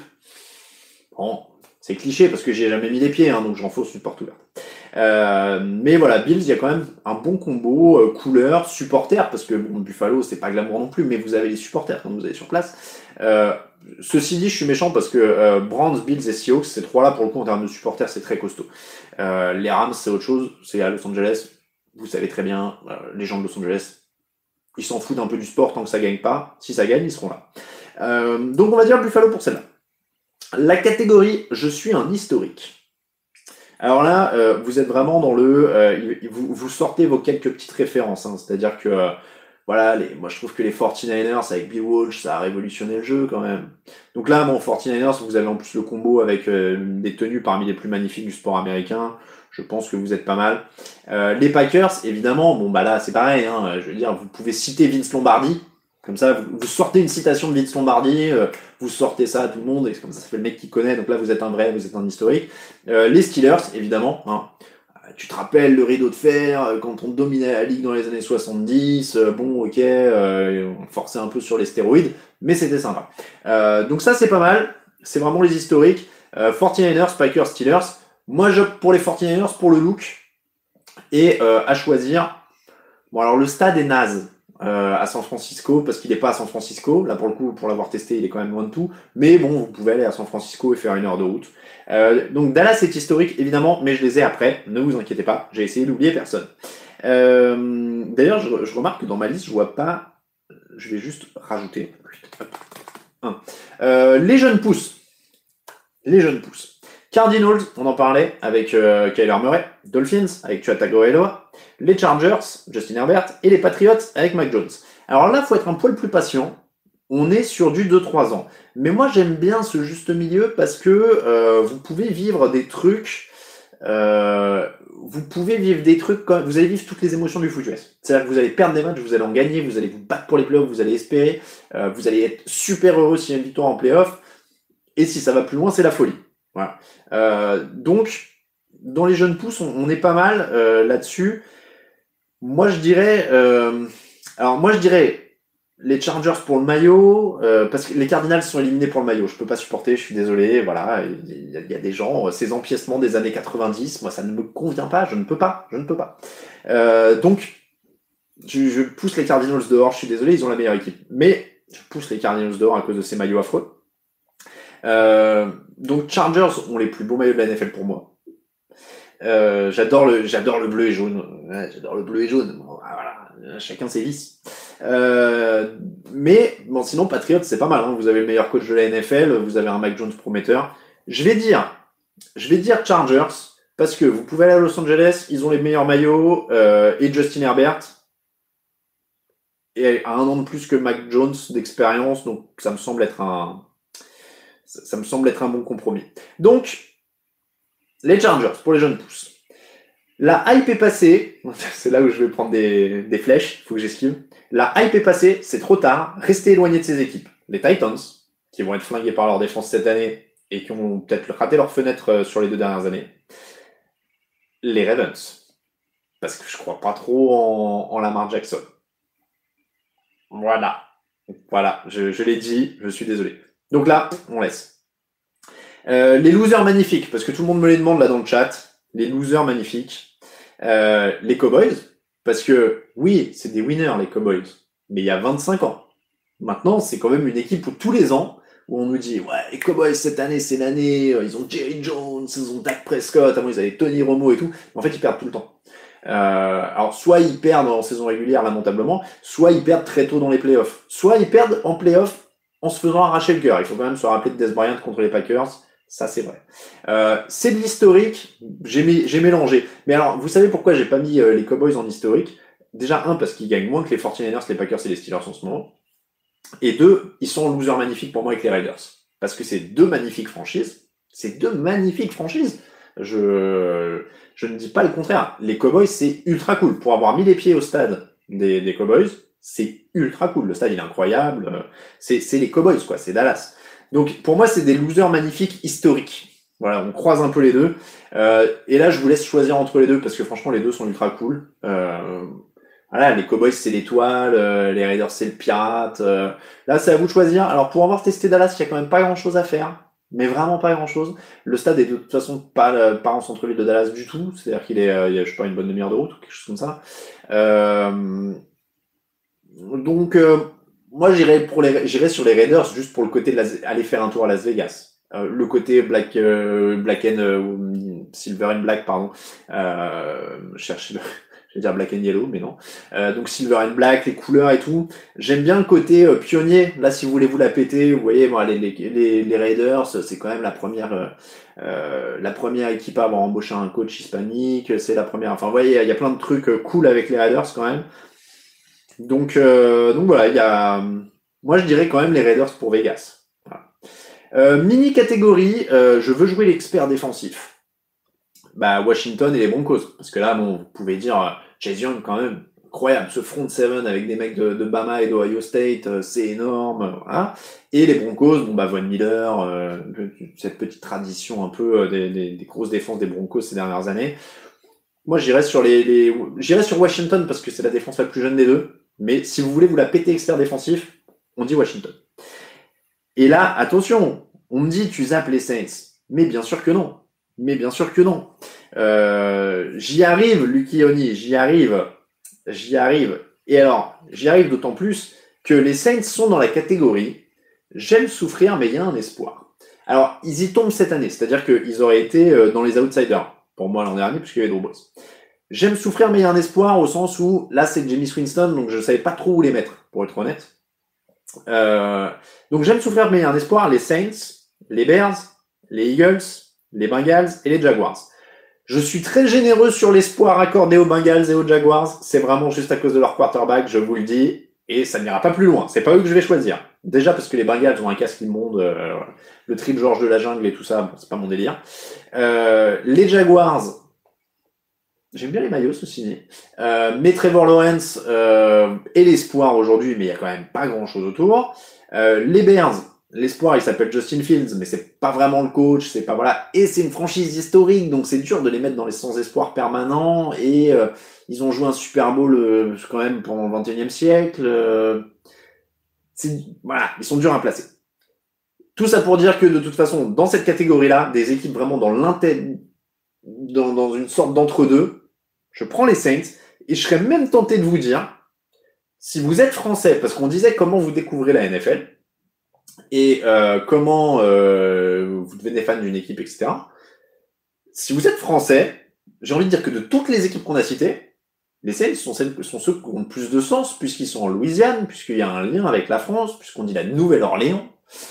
Speaker 3: Bon, c'est cliché parce que j'y ai jamais mis les pieds, hein, donc j'en fausse une porte ouverte. Euh, mais voilà, Bills, il y a quand même un bon combo, euh, couleur, supporters, parce que bon, Buffalo, c'est pas glamour non plus, mais vous avez les supporters quand vous allez sur place. Euh, ceci dit, je suis méchant parce que euh, Browns, Bills et Seahawks, ces trois-là, pour le coup, en termes de supporters, c'est très costaud. Euh, les Rams, c'est autre chose, c'est à Los Angeles, vous savez très bien, euh, les gens de Los Angeles, ils s'en foutent un peu du sport tant que ça gagne pas. Si ça gagne, ils seront là. Euh, donc on va dire Buffalo pour celle-là. La catégorie, je suis un historique. Alors là, euh, vous êtes vraiment dans le... Euh, vous, vous sortez vos quelques petites références. Hein, c'est-à-dire que, euh, voilà, les, moi je trouve que les forty-niners avec Bill Walsh, ça a révolutionné le jeu quand même. Donc là, bon, forty-niners, vous avez en plus le combo avec euh, des tenues parmi les plus magnifiques du sport américain. Je pense que vous êtes pas mal. Euh, les Packers, évidemment, bon bah là c'est pareil. Hein, je veux dire, vous pouvez citer Vince Lombardi. Comme ça, vous, vous sortez une citation de Vince Lombardi, euh, vous sortez ça à tout le monde, et c'est comme ça, ça fait le mec qui connaît, donc là vous êtes un vrai, vous êtes un historique. Euh, les Steelers, évidemment, hein. Tu te rappelles le rideau de fer, quand on dominait la ligue dans les années soixante-dix, euh, bon ok, euh, on forçait un peu sur les stéroïdes, mais c'était sympa. Euh, donc ça c'est pas mal, c'est vraiment les historiques. Euh, forty-niners, Packers, Steelers, moi je pour les forty-niners, pour le look, et euh, à choisir, bon alors le stade est naze. Euh, à San Francisco, parce qu'il n'est pas à San Francisco, là pour le coup, pour l'avoir testé, il est quand même loin de tout, mais bon, vous pouvez aller à San Francisco et faire une heure de route. Euh, donc Dallas est historique, évidemment, mais je les ai après, ne vous inquiétez pas, j'ai essayé d'oublier personne. Euh, d'ailleurs, je, je remarque que dans ma liste, je vois pas, je vais juste rajouter, un. Euh, les jeunes pousses, les jeunes pousses. Cardinals, on en parlait avec euh, Kyler Murray, Dolphins avec Tua Tagovailoa, les Chargers, Justin Herbert, et les Patriots avec Mac Jones. Alors là, il faut être un poil plus patient. On est sur du deux trois ans. Mais moi, j'aime bien ce juste milieu parce que euh, vous pouvez vivre des trucs... Euh, vous pouvez vivre des trucs... Comme, vous allez vivre toutes les émotions du foot U S. C'est-à-dire que vous allez perdre des matchs, vous allez en gagner, vous allez vous battre pour les playoffs, vous allez espérer, euh, vous allez être super heureux s'il y a une victoire en playoff. Et si ça va plus loin, c'est la folie. Voilà. Euh, donc, dans les jeunes pousses, on, on est pas mal euh, là-dessus. Moi, je dirais... Euh, alors, moi, je dirais les Chargers pour le maillot, euh, parce que les Cardinals sont éliminés pour le maillot. Je peux pas supporter, je suis désolé. Voilà, il y, y a des gens, ces empiècements des années quatre-vingt-dix, moi, ça ne me convient pas. Je ne peux pas, je ne peux pas. Euh, donc, je, je pousse les Cardinals dehors. Je suis désolé, ils ont la meilleure équipe. Mais je pousse les Cardinals dehors à cause de ces maillots affreux. Euh, donc Chargers ont les plus beaux maillots de la N F L pour moi. Euh, j'adore le, j'adore le bleu et jaune. Ouais, j'adore le bleu et jaune. Bon, voilà, chacun ses vices. Euh, mais bon, sinon Patriots c'est pas mal. Hein. Vous avez le meilleur coach de la N F L, vous avez un Mac Jones prometteur. Je vais dire, je vais dire Chargers parce que vous pouvez aller à Los Angeles, ils ont les meilleurs maillots euh, et Justin Herbert et a un an de plus que Mac Jones d'expérience, donc ça me semble être un, ça, ça me semble être un bon compromis. Donc les Chargers pour les jeunes pousses. La hype est passée, c'est là où je vais prendre des, des flèches, il faut que j'esquive. La hype est passée, c'est trop tard, restez éloignés de ces équipes. Les Titans, qui vont être flingués par leur défense cette année et qui ont peut-être raté leur fenêtre sur les deux dernières années. Les Ravens, parce que je crois pas trop en, en Lamar Jackson. Voilà, voilà, je, je l'ai dit, je suis désolé. Donc là, on laisse. Euh, les losers magnifiques, parce que tout le monde me les demande là dans le chat. Les losers magnifiques. Euh, les Cowboys, parce que oui, c'est des winners les Cowboys, mais il y a vingt-cinq ans. Maintenant, c'est quand même une équipe où tous les ans, où on nous dit ouais, les Cowboys cette année, c'est l'année, ils ont Jerry Jones, ils ont Dak Prescott, avant ils avaient Tony Romo et tout. Mais en fait, ils perdent tout le temps. Euh, alors, soit ils perdent en saison régulière lamentablement, soit ils perdent très tôt dans les playoffs, soit ils perdent en playoffs en se faisant arracher le cœur. Il faut quand même se rappeler de Dez Bryant contre les Packers. Ça, c'est vrai. Euh, c'est de l'historique. J'ai, mis, j'ai mélangé. Mais alors, vous savez pourquoi j'ai pas mis euh, les Cowboys en historique? Déjà, un, parce qu'ils gagnent moins que les forty-niners, les Packers et les Steelers en ce moment. Et deux, ils sont en loser magnifique pour moi avec les Raiders. Parce que c'est deux magnifiques franchises. C'est deux magnifiques franchises. Je, je ne dis pas le contraire. Les Cowboys, c'est ultra cool. Pour avoir mis les pieds au stade des, des Cowboys, c'est ultra cool. Le stade, il est incroyable. C'est, c'est les Cowboys, quoi. C'est Dallas. Donc, pour moi, c'est des losers magnifiques historiques. Voilà, on croise un peu les deux. Euh, et là, je vous laisse choisir entre les deux parce que franchement, les deux sont ultra cool. Euh, voilà, les Cowboys, c'est l'étoile, euh, les Raiders, c'est le pirate. Euh, là, c'est à vous de choisir. Alors, pour avoir testé Dallas, il y a quand même pas grand-chose à faire. Mais vraiment pas grand-chose. Le stade est de toute façon pas, pas en centre-ville de Dallas du tout. C'est-à-dire qu'il est, euh, il y a, je sais pas, une bonne demi-heure de route ou quelque chose comme ça. Euh, donc... Euh, Moi, j'irais pour les, j'irais sur les Raiders juste pour le côté de la, aller faire un tour à Las Vegas. Euh, le côté black, euh, black and euh, silver and black, pardon. Euh, je cherche, le, je vais dire black and yellow, mais non. Euh, donc silver and black, les couleurs et tout. J'aime bien le côté euh, pionnier. Là, si vous voulez vous la péter, vous voyez, bon, les, les, les Raiders, c'est quand même la première, euh, euh, la première équipe à avoir embauché un coach hispanique. C'est la première. Enfin, vous voyez, il y a plein de trucs cool avec les Raiders quand même. Donc, euh, donc voilà, il y a. Moi, je dirais quand même les Raiders pour Vegas. Voilà. Euh, mini catégorie, euh, je veux jouer l'expert défensif. Bah, Washington et les Broncos, parce que là, bon, vous pouvez dire euh, Chase Young quand même incroyable, ce front seven avec des mecs de, de Bama et d'Ohio State, euh, c'est énorme. Voilà. Et les Broncos, bon bah Von Miller, euh, cette petite tradition un peu euh, des, des, des grosses défenses des Broncos ces dernières années. Moi, j'irais sur les, les, j'irais sur Washington parce que c'est la défense la plus jeune des deux. Mais si vous voulez vous la péter expert défensif, on dit Washington. Et là, attention, on me dit tu zappes les Saints. Mais bien sûr que non. Mais bien sûr que non. Euh, j'y arrive, Lucky Oni, j'y arrive. J'y arrive. Et alors, j'y arrive d'autant plus que les Saints sont dans la catégorie j'aime souffrir, mais il y a un espoir. Alors, ils y tombent cette année. C'est-à-dire qu'ils auraient été dans les outsiders. Pour moi, l'an dernier, puisqu'il y avait Drew Brees. J'aime souffrir, mais il y a un espoir au sens où, là, c'est Jameis Winston, donc je ne savais pas trop où les mettre, pour être honnête. Euh, donc j'aime souffrir, mais il y a un espoir. Les Saints, les Bears, les Eagles, les Bengals et les Jaguars. Je suis très généreux sur l'espoir accordé aux Bengals et aux Jaguars. C'est vraiment juste à cause de leur quarterback, je vous le dis. Et ça n'ira pas plus loin. C'est pas eux que je vais choisir. Déjà parce que les Bengals ont un casque immonde, euh, le trip George de la jungle et tout ça, bon, c'est pas mon délire. Euh, les Jaguars, j'aime bien les maillots, ceci dit. Euh, mais Trevor Lawrence euh, est l'espoir aujourd'hui, mais il y a quand même pas grand-chose autour. Euh, les Bears, l'espoir, il s'appelle Justin Fields, mais c'est pas vraiment le coach, c'est pas voilà. Et c'est une franchise historique, donc c'est dur de les mettre dans les sans-espoir permanents. Et euh, ils ont joué un Super Bowl euh, quand même pendant le vingt et unième siècle. Euh, c'est, voilà, ils sont durs à placer. Tout ça pour dire que de toute façon, dans cette catégorie-là, des équipes vraiment dans l'inté, dans, dans une sorte d'entre-deux, je prends les Saints et je serais même tenté de vous dire, si vous êtes français, parce qu'on disait comment vous découvrez la N F L et euh, comment euh, vous devenez fan d'une équipe, et cetera. Si vous êtes français, j'ai envie de dire que de toutes les équipes qu'on a citées, les Saints sont, celles, sont ceux qui ont le plus de sens, puisqu'ils sont en Louisiane, puisqu'il y a un lien avec la France, puisqu'on dit la Nouvelle-Orléans.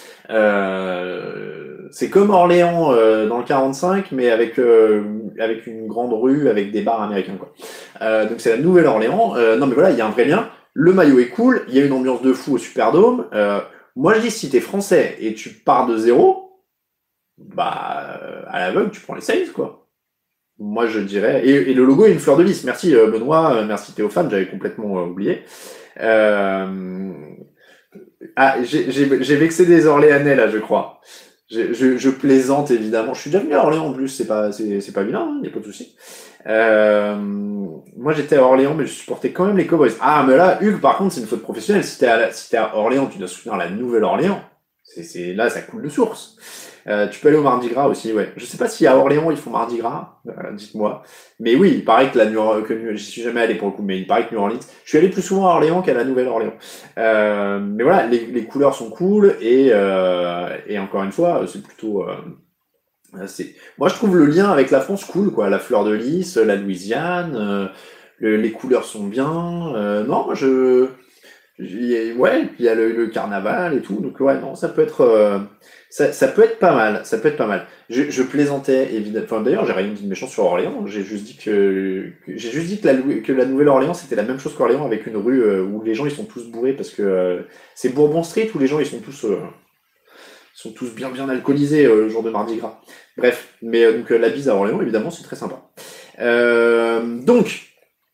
Speaker 3: Euh, c'est comme Orléans euh, dans le quarante-cinq, mais avec euh, avec une grande rue, avec des bars américains, quoi. Euh, donc c'est la Nouvelle-Orléans. Euh, non mais voilà, il y a un vrai lien. Le maillot est cool, il y a une ambiance de fou au Superdome. Euh, moi je dis, si t'es français et tu pars de zéro, bah à l'aveugle tu prends les Saints, quoi. Moi, je dirais... Et, et le logo est une fleur de lys. Merci euh, Benoît, euh, merci Théophane, j'avais complètement euh, oublié. Euh... Ah, j'ai, j'ai, j'ai vexé des Orléanais, là, je crois. Je, je, je plaisante, évidemment. Je suis déjà venu à Orléans, en plus, c'est pas, c'est, c'est pas vilain, il hein, y a pas de souci. Euh... Moi, j'étais à Orléans, mais je supportais quand même les Cowboys. Ah, mais là, Hugues, par contre, c'est une faute professionnelle. Si t'es à, la... si t'es à Orléans, tu dois soutenir la Nouvelle-Orléans. C'est, c'est... Là, ça coule de source. Euh, tu peux aller au Mardi Gras aussi, ouais. Je sais pas si à Orléans ils font Mardi Gras, euh, dites-moi. Mais oui, il paraît que la New que j'y suis jamais allé pour le coup, mais il paraît que New Orleans. Je suis allé plus souvent à Orléans qu'à la Nouvelle-Orléans. Euh, mais voilà, les, les couleurs sont cool et euh, et encore une fois, c'est plutôt. Euh, c'est. Moi, je trouve le lien avec la France cool, quoi. La fleur de lys, la Louisiane, euh, le, les couleurs sont bien. Euh, non, moi je. Ouais, puis il y a le, le carnaval et tout, donc ouais, non, ça peut être, euh, ça, ça peut être pas mal, ça peut être pas mal. Je, je plaisantais évidemment. Enfin, d'ailleurs, j'ai rien dit de méchant sur Orléans. J'ai juste dit que, que j'ai juste dit que la, que la Nouvelle-Orléans c'était la même chose qu'Orléans avec une rue euh, où les gens ils sont tous bourrés parce que euh, c'est Bourbon Street où les gens ils sont tous, euh, sont tous bien bien alcoolisés euh, le jour de Mardi Gras. Bref, mais euh, donc euh, la bise à Orléans évidemment c'est très sympa. Euh, donc,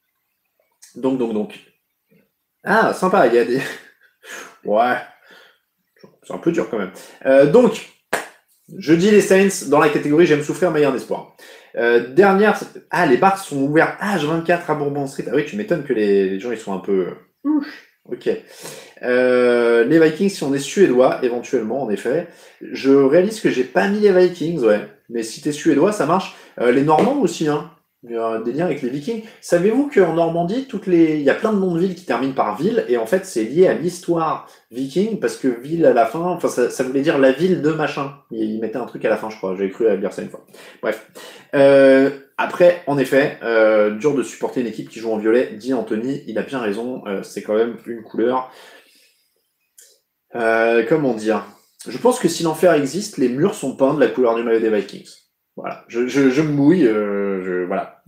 Speaker 3: donc donc donc. Ah, sympa, il y a des... Ouais, c'est un peu dur quand même. Euh, donc, je dis les Saints dans la catégorie j'aime souffrir, meilleur espoir. Euh, dernière... Ah, les bars sont ouverts H vingt-quatre à Bourbon Street. Ah oui, tu m'étonnes que les, les gens ils sont un peu... Ouf, ok. Euh, les Vikings, si on est suédois, éventuellement, en effet. Je réalise que j'ai pas mis les Vikings, ouais. Mais si t'es suédois, ça marche. Euh, les Normands aussi, hein. Il y a des liens avec les Vikings. Savez-vous qu'en Normandie, toutes les, il y a plein de noms de villes qui terminent par ville, et en fait, c'est lié à l'histoire viking, parce que ville à la fin, enfin, ça, ça voulait dire la ville de machin. Ils mettaient un truc à la fin, je crois. J'avais cru à lire ça une fois. Bref. Euh, après, en effet, euh, dur de supporter une équipe qui joue en violet, dit Anthony. Il a bien raison. Euh, c'est quand même une couleur. Euh, comment dire? Je pense que si l'enfer existe, les murs sont peints de la couleur du maillot des Vikings. Voilà, je, je, je me mouille, euh, je, voilà.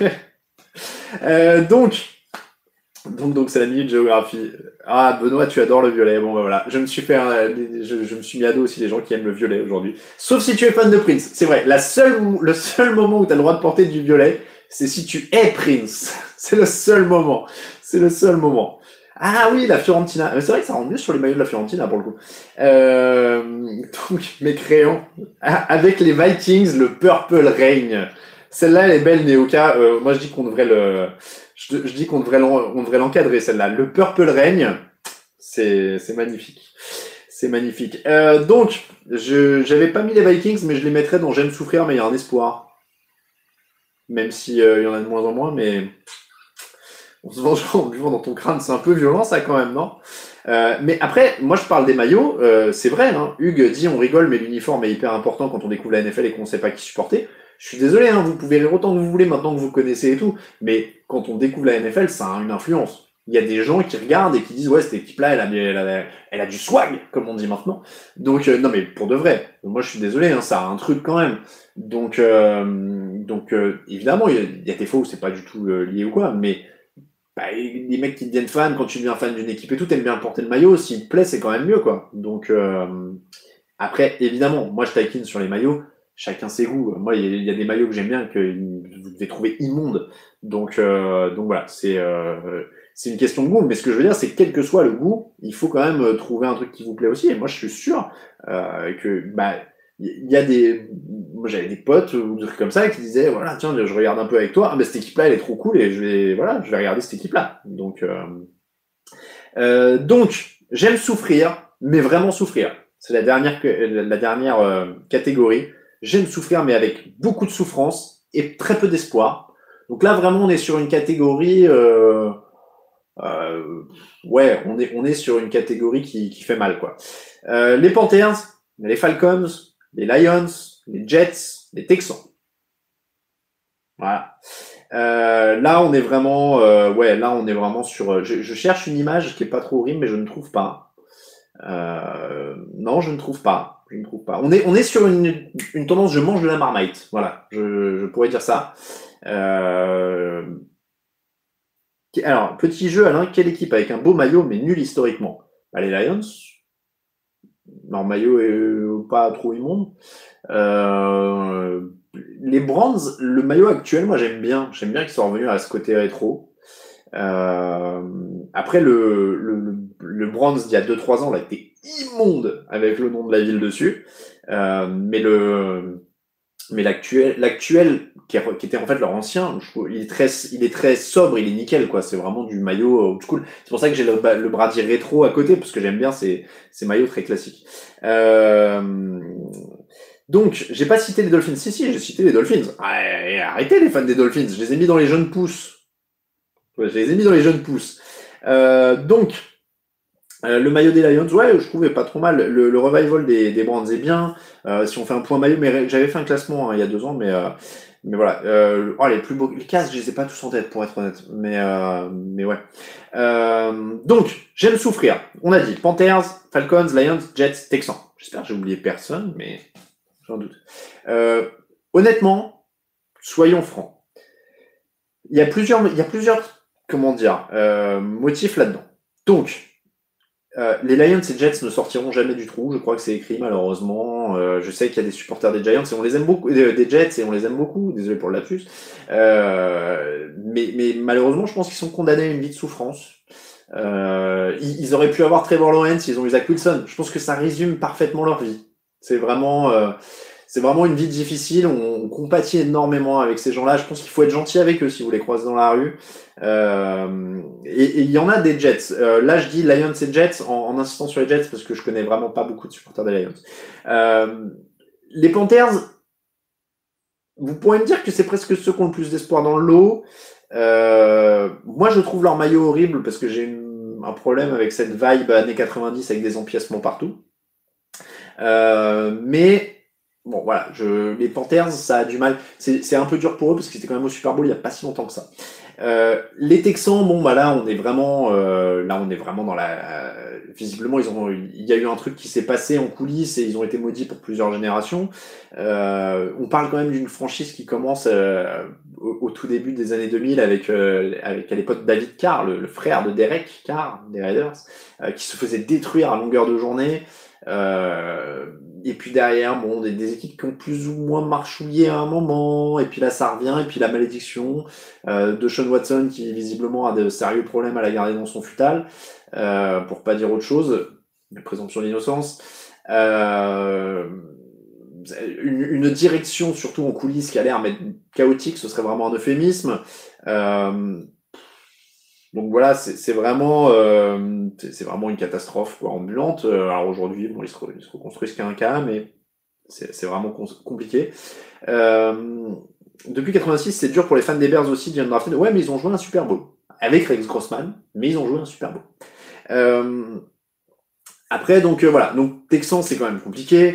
Speaker 3: euh, donc, donc, donc, c'est la minute géographie. Ah, Benoît, tu adores le violet. Bon, ben voilà, je me suis fait, un, je, je me suis mis à dos aussi les gens qui aiment le violet aujourd'hui. Sauf si tu es fan de Prince. C'est vrai, la seule, le seul moment où tu as le droit de porter du violet, c'est si tu es Prince. C'est le seul moment. C'est le seul moment. Ah oui, la Fiorentina. C'est vrai que ça rend mieux sur les maillots de la Fiorentina pour le coup. Euh, donc mes crayons avec les Vikings, le Purple Rain. Celle-là, elle est belle, Néoka. Euh, moi, je dis qu'on devrait le, je, je dis qu'on devrait l'en, on devrait l'encadrer celle-là. Le Purple Rain, c'est c'est magnifique, c'est magnifique. Euh, donc, je j'avais pas mis les Vikings, mais je les mettrais dans J'aime souffrir, mais il y a un espoir. Même si euh, il y en a de moins en moins, mais on se venge en buvant dans ton crâne, c'est un peu violent ça quand même, non? Euh, mais après, moi je parle des maillots, euh, c'est vrai, hein. Hugues dit on rigole, mais l'uniforme est hyper important quand on découvre la N F L et qu'on sait pas qui supporter. Je suis désolé, hein, vous pouvez rire autant que vous voulez maintenant que vous connaissez et tout, mais quand on découvre la N F L, ça a une influence. Il y a des gens qui regardent et qui disent ouais, cette équipe-là, elle a, elle a, elle a du swag, comme on dit maintenant. Donc euh, non mais pour de vrai, moi je suis désolé, hein, ça a un truc quand même. Donc euh, donc euh, évidemment il y, a, il y a des fois où c'est pas du tout euh, lié ou quoi, mais bah, les mecs qui deviennent fans, quand tu deviens fan d'une équipe et tout, t'aimes bien porter le maillot, s'il te plaît, c'est quand même mieux, quoi. Donc, euh, après, évidemment, moi je taquine sur les maillots, chacun ses goûts. Moi, il y, y a des maillots que j'aime bien que vous devez trouver immondes. Donc, euh, donc voilà, c'est, euh, c'est une question de goût. Mais ce que je veux dire, c'est que quel que soit le goût, il faut quand même trouver un truc qui vous plaît aussi. Et moi, je suis sûr euh, que, bah, il y a des, moi j'avais des potes ou des trucs comme ça qui disaient voilà tiens je regarde un peu avec toi, ah ben cette équipe là elle est trop cool et je vais voilà je vais regarder cette équipe là. Donc euh, euh, donc j'aime souffrir, mais vraiment souffrir. C'est la dernière la dernière euh, catégorie. J'aime souffrir mais avec beaucoup de souffrance et très peu d'espoir. Donc là vraiment on est sur une catégorie euh, euh, ouais on est on est sur une catégorie qui qui fait mal quoi. Euh, les Panthers, les Falcons, les Lions, les Jets, les Texans. Voilà. Euh, là, on est vraiment, euh, ouais, là, on est vraiment sur. Je, je cherche une image qui est pas trop horrible, mais je ne trouve pas. Euh, non, je ne trouve pas. Je ne trouve pas. On est, on est sur une, une tendance. Je mange de la Marmite. Voilà. Je, je pourrais dire ça. Euh... Alors, petit jeu, Alain. Quelle équipe avec un beau maillot mais nul historiquement? Bah, les Lions. Leur maillot est pas trop immonde. Euh... Les Brands, le maillot actuel, moi j'aime bien. J'aime bien qu'ils soient revenus à ce côté rétro. Euh... Après, le, le, le Brands d'il y a deux trois ans, là, était immonde avec le nom de la ville dessus. Euh, mais le, mais l'actuel, l'actuel qui, est, qui était en fait leur ancien, je trouve, il est très, il est très sobre, il est nickel, quoi. C'est vraiment du maillot old school. C'est pour ça que j'ai le, le Brady rétro à côté, parce que j'aime bien ces, ces maillots très classiques. Euh... Donc, j'ai pas cité les Dolphins. Si, si, j'ai cité les Dolphins. Arrêtez les fans des Dolphins. Je les ai mis dans les jeunes pousses. Je les ai mis dans les jeunes pousses. Euh, donc, euh, le maillot des Lions, ouais, je trouvais pas trop mal. Le, le revival des, des Brands est bien. Euh, si on fait un point maillot, mais j'avais fait un classement hein, il y a deux ans, mais euh, mais voilà. Euh, oh, les plus beaux, les casques, je les ai pas tous en tête pour être honnête. Mais euh, mais ouais. Euh, donc, j'aime souffrir. On a dit Panthers, Falcons, Lions, Jets, Texans. J'espère que j'ai oublié personne, mais j'en doute. Euh, honnêtement, soyons francs. Il y a plusieurs, il y a plusieurs, comment dire, euh, motifs là-dedans. Donc, euh, les Lions et Jets ne sortiront jamais du trou. Je crois que c'est écrit malheureusement. Euh, je sais qu'il y a des supporters des Giants et on les aime beaucoup, des, des Jets et on les aime beaucoup. Désolé pour le lapsus. Euh, mais, mais malheureusement, je pense qu'ils sont condamnés à une vie de souffrance. Euh, ils, ils auraient pu avoir Trevor Lawrence, ils ont eu Zach Wilson. Je pense que ça résume parfaitement leur vie. C'est vraiment, euh, c'est vraiment une vie difficile. On, on compatit énormément avec ces gens-là. Je pense qu'il faut être gentil avec eux si vous les croisez dans la rue. Euh, et il y en a des Jets. Euh, là, je dis Lions et Jets en, en insistant sur les Jets parce que je connais vraiment pas beaucoup de supporters des Lions. Euh, les Panthers, vous pourrez me dire que c'est presque ceux qui ont le plus d'espoir dans le lot. Euh, moi, je trouve leur maillot horrible parce que j'ai une, un problème avec cette vibe années quatre-vingt-dix avec des empiècements partout. Euh, mais bon, voilà, je, les Panthers, ça a du mal. C'est, c'est un peu dur pour eux parce qu'ils étaient quand même au Super Bowl il y a pas si longtemps que ça. Euh, les Texans, bon bah là on est vraiment, euh, là on est vraiment dans la. Euh, visiblement ils ont, il y a eu un truc qui s'est passé en coulisses et ils ont été maudits pour plusieurs générations. Euh, on parle quand même d'une franchise qui commence euh, au, au tout début des années deux mille avec, euh, avec à l'époque David Carr, le, le frère de Derek Carr des Raiders, euh, qui se faisait détruire à longueur de journée. Euh, et puis derrière, bon, des, des équipes qui ont plus ou moins marchouillé à un moment, et puis là ça revient, et puis la malédiction euh, de Sean Watson qui visiblement a de sérieux problèmes à la garder dans son futal, euh, pour pas dire autre chose, la présomption d'innocence. Euh, une, une direction surtout en coulisses qui a l'air mais chaotique, ce serait vraiment un euphémisme. Euh, Donc voilà, c'est, c'est vraiment, euh, c'est, c'est vraiment une catastrophe quoi, ambulante. Alors aujourd'hui, bon, ils se, ils se reconstruisent qu'un cas, mais c'est, c'est vraiment con- compliqué. Euh, depuis quatre-vingt-six, c'est dur pour les fans des Bears aussi de viennent drafter. Ouais, mais ils ont joué un Super Bowl avec Rex Grossman, mais ils ont joué un Super Bowl. Euh, après, donc euh, voilà, donc Texans, c'est quand même compliqué.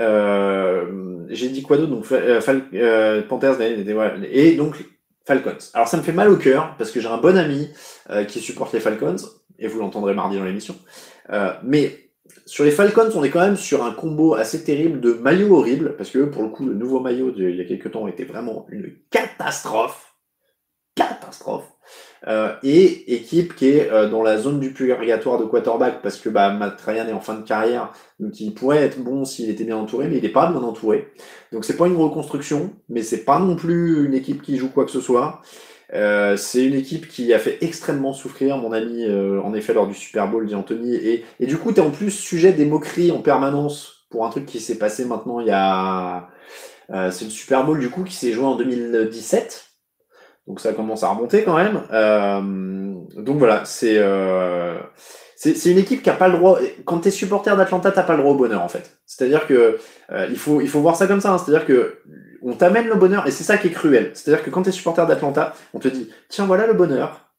Speaker 3: Euh, j'ai dit quoi d'autre? Donc euh, Fal- euh, Panthers, voilà, et donc Falcons. Alors ça me fait mal au cœur parce que j'ai un bon ami euh, qui supporte les Falcons et vous l'entendrez mardi dans l'émission. Euh, mais sur les Falcons, on est quand même sur un combo assez terrible de maillots horribles parce que pour le coup, le nouveau maillot d'il y a quelques temps était vraiment une catastrophe, catastrophe. Euh, et équipe qui est euh, dans la zone du purgatoire de quarterback parce que bah, Matt Ryan est en fin de carrière, donc il pourrait être bon s'il était bien entouré, mais il n'est pas bien entouré. Donc c'est pas une reconstruction, mais c'est pas non plus une équipe qui joue quoi que ce soit. Euh, c'est une équipe qui a fait extrêmement souffrir mon ami, euh, en effet, lors du Super Bowl, dit Anthony. Et, et du coup, t'es en plus sujet des moqueries en permanence pour un truc qui s'est passé maintenant il y a... Euh, c'est le Super Bowl du coup qui s'est joué en deux mille dix-sept. Donc ça commence à remonter quand même. Euh, donc voilà, c'est, euh, c'est c'est une équipe qui a pas le droit. Quand t'es supporter d'Atlanta, t'as pas le droit au bonheur en fait. C'est-à-dire que euh, il faut il faut voir ça comme ça. Hein. C'est-à-dire que on t'amène le bonheur et c'est ça qui est cruel. C'est-à-dire que quand t'es supporter d'Atlanta, on te dit tiens voilà le bonheur.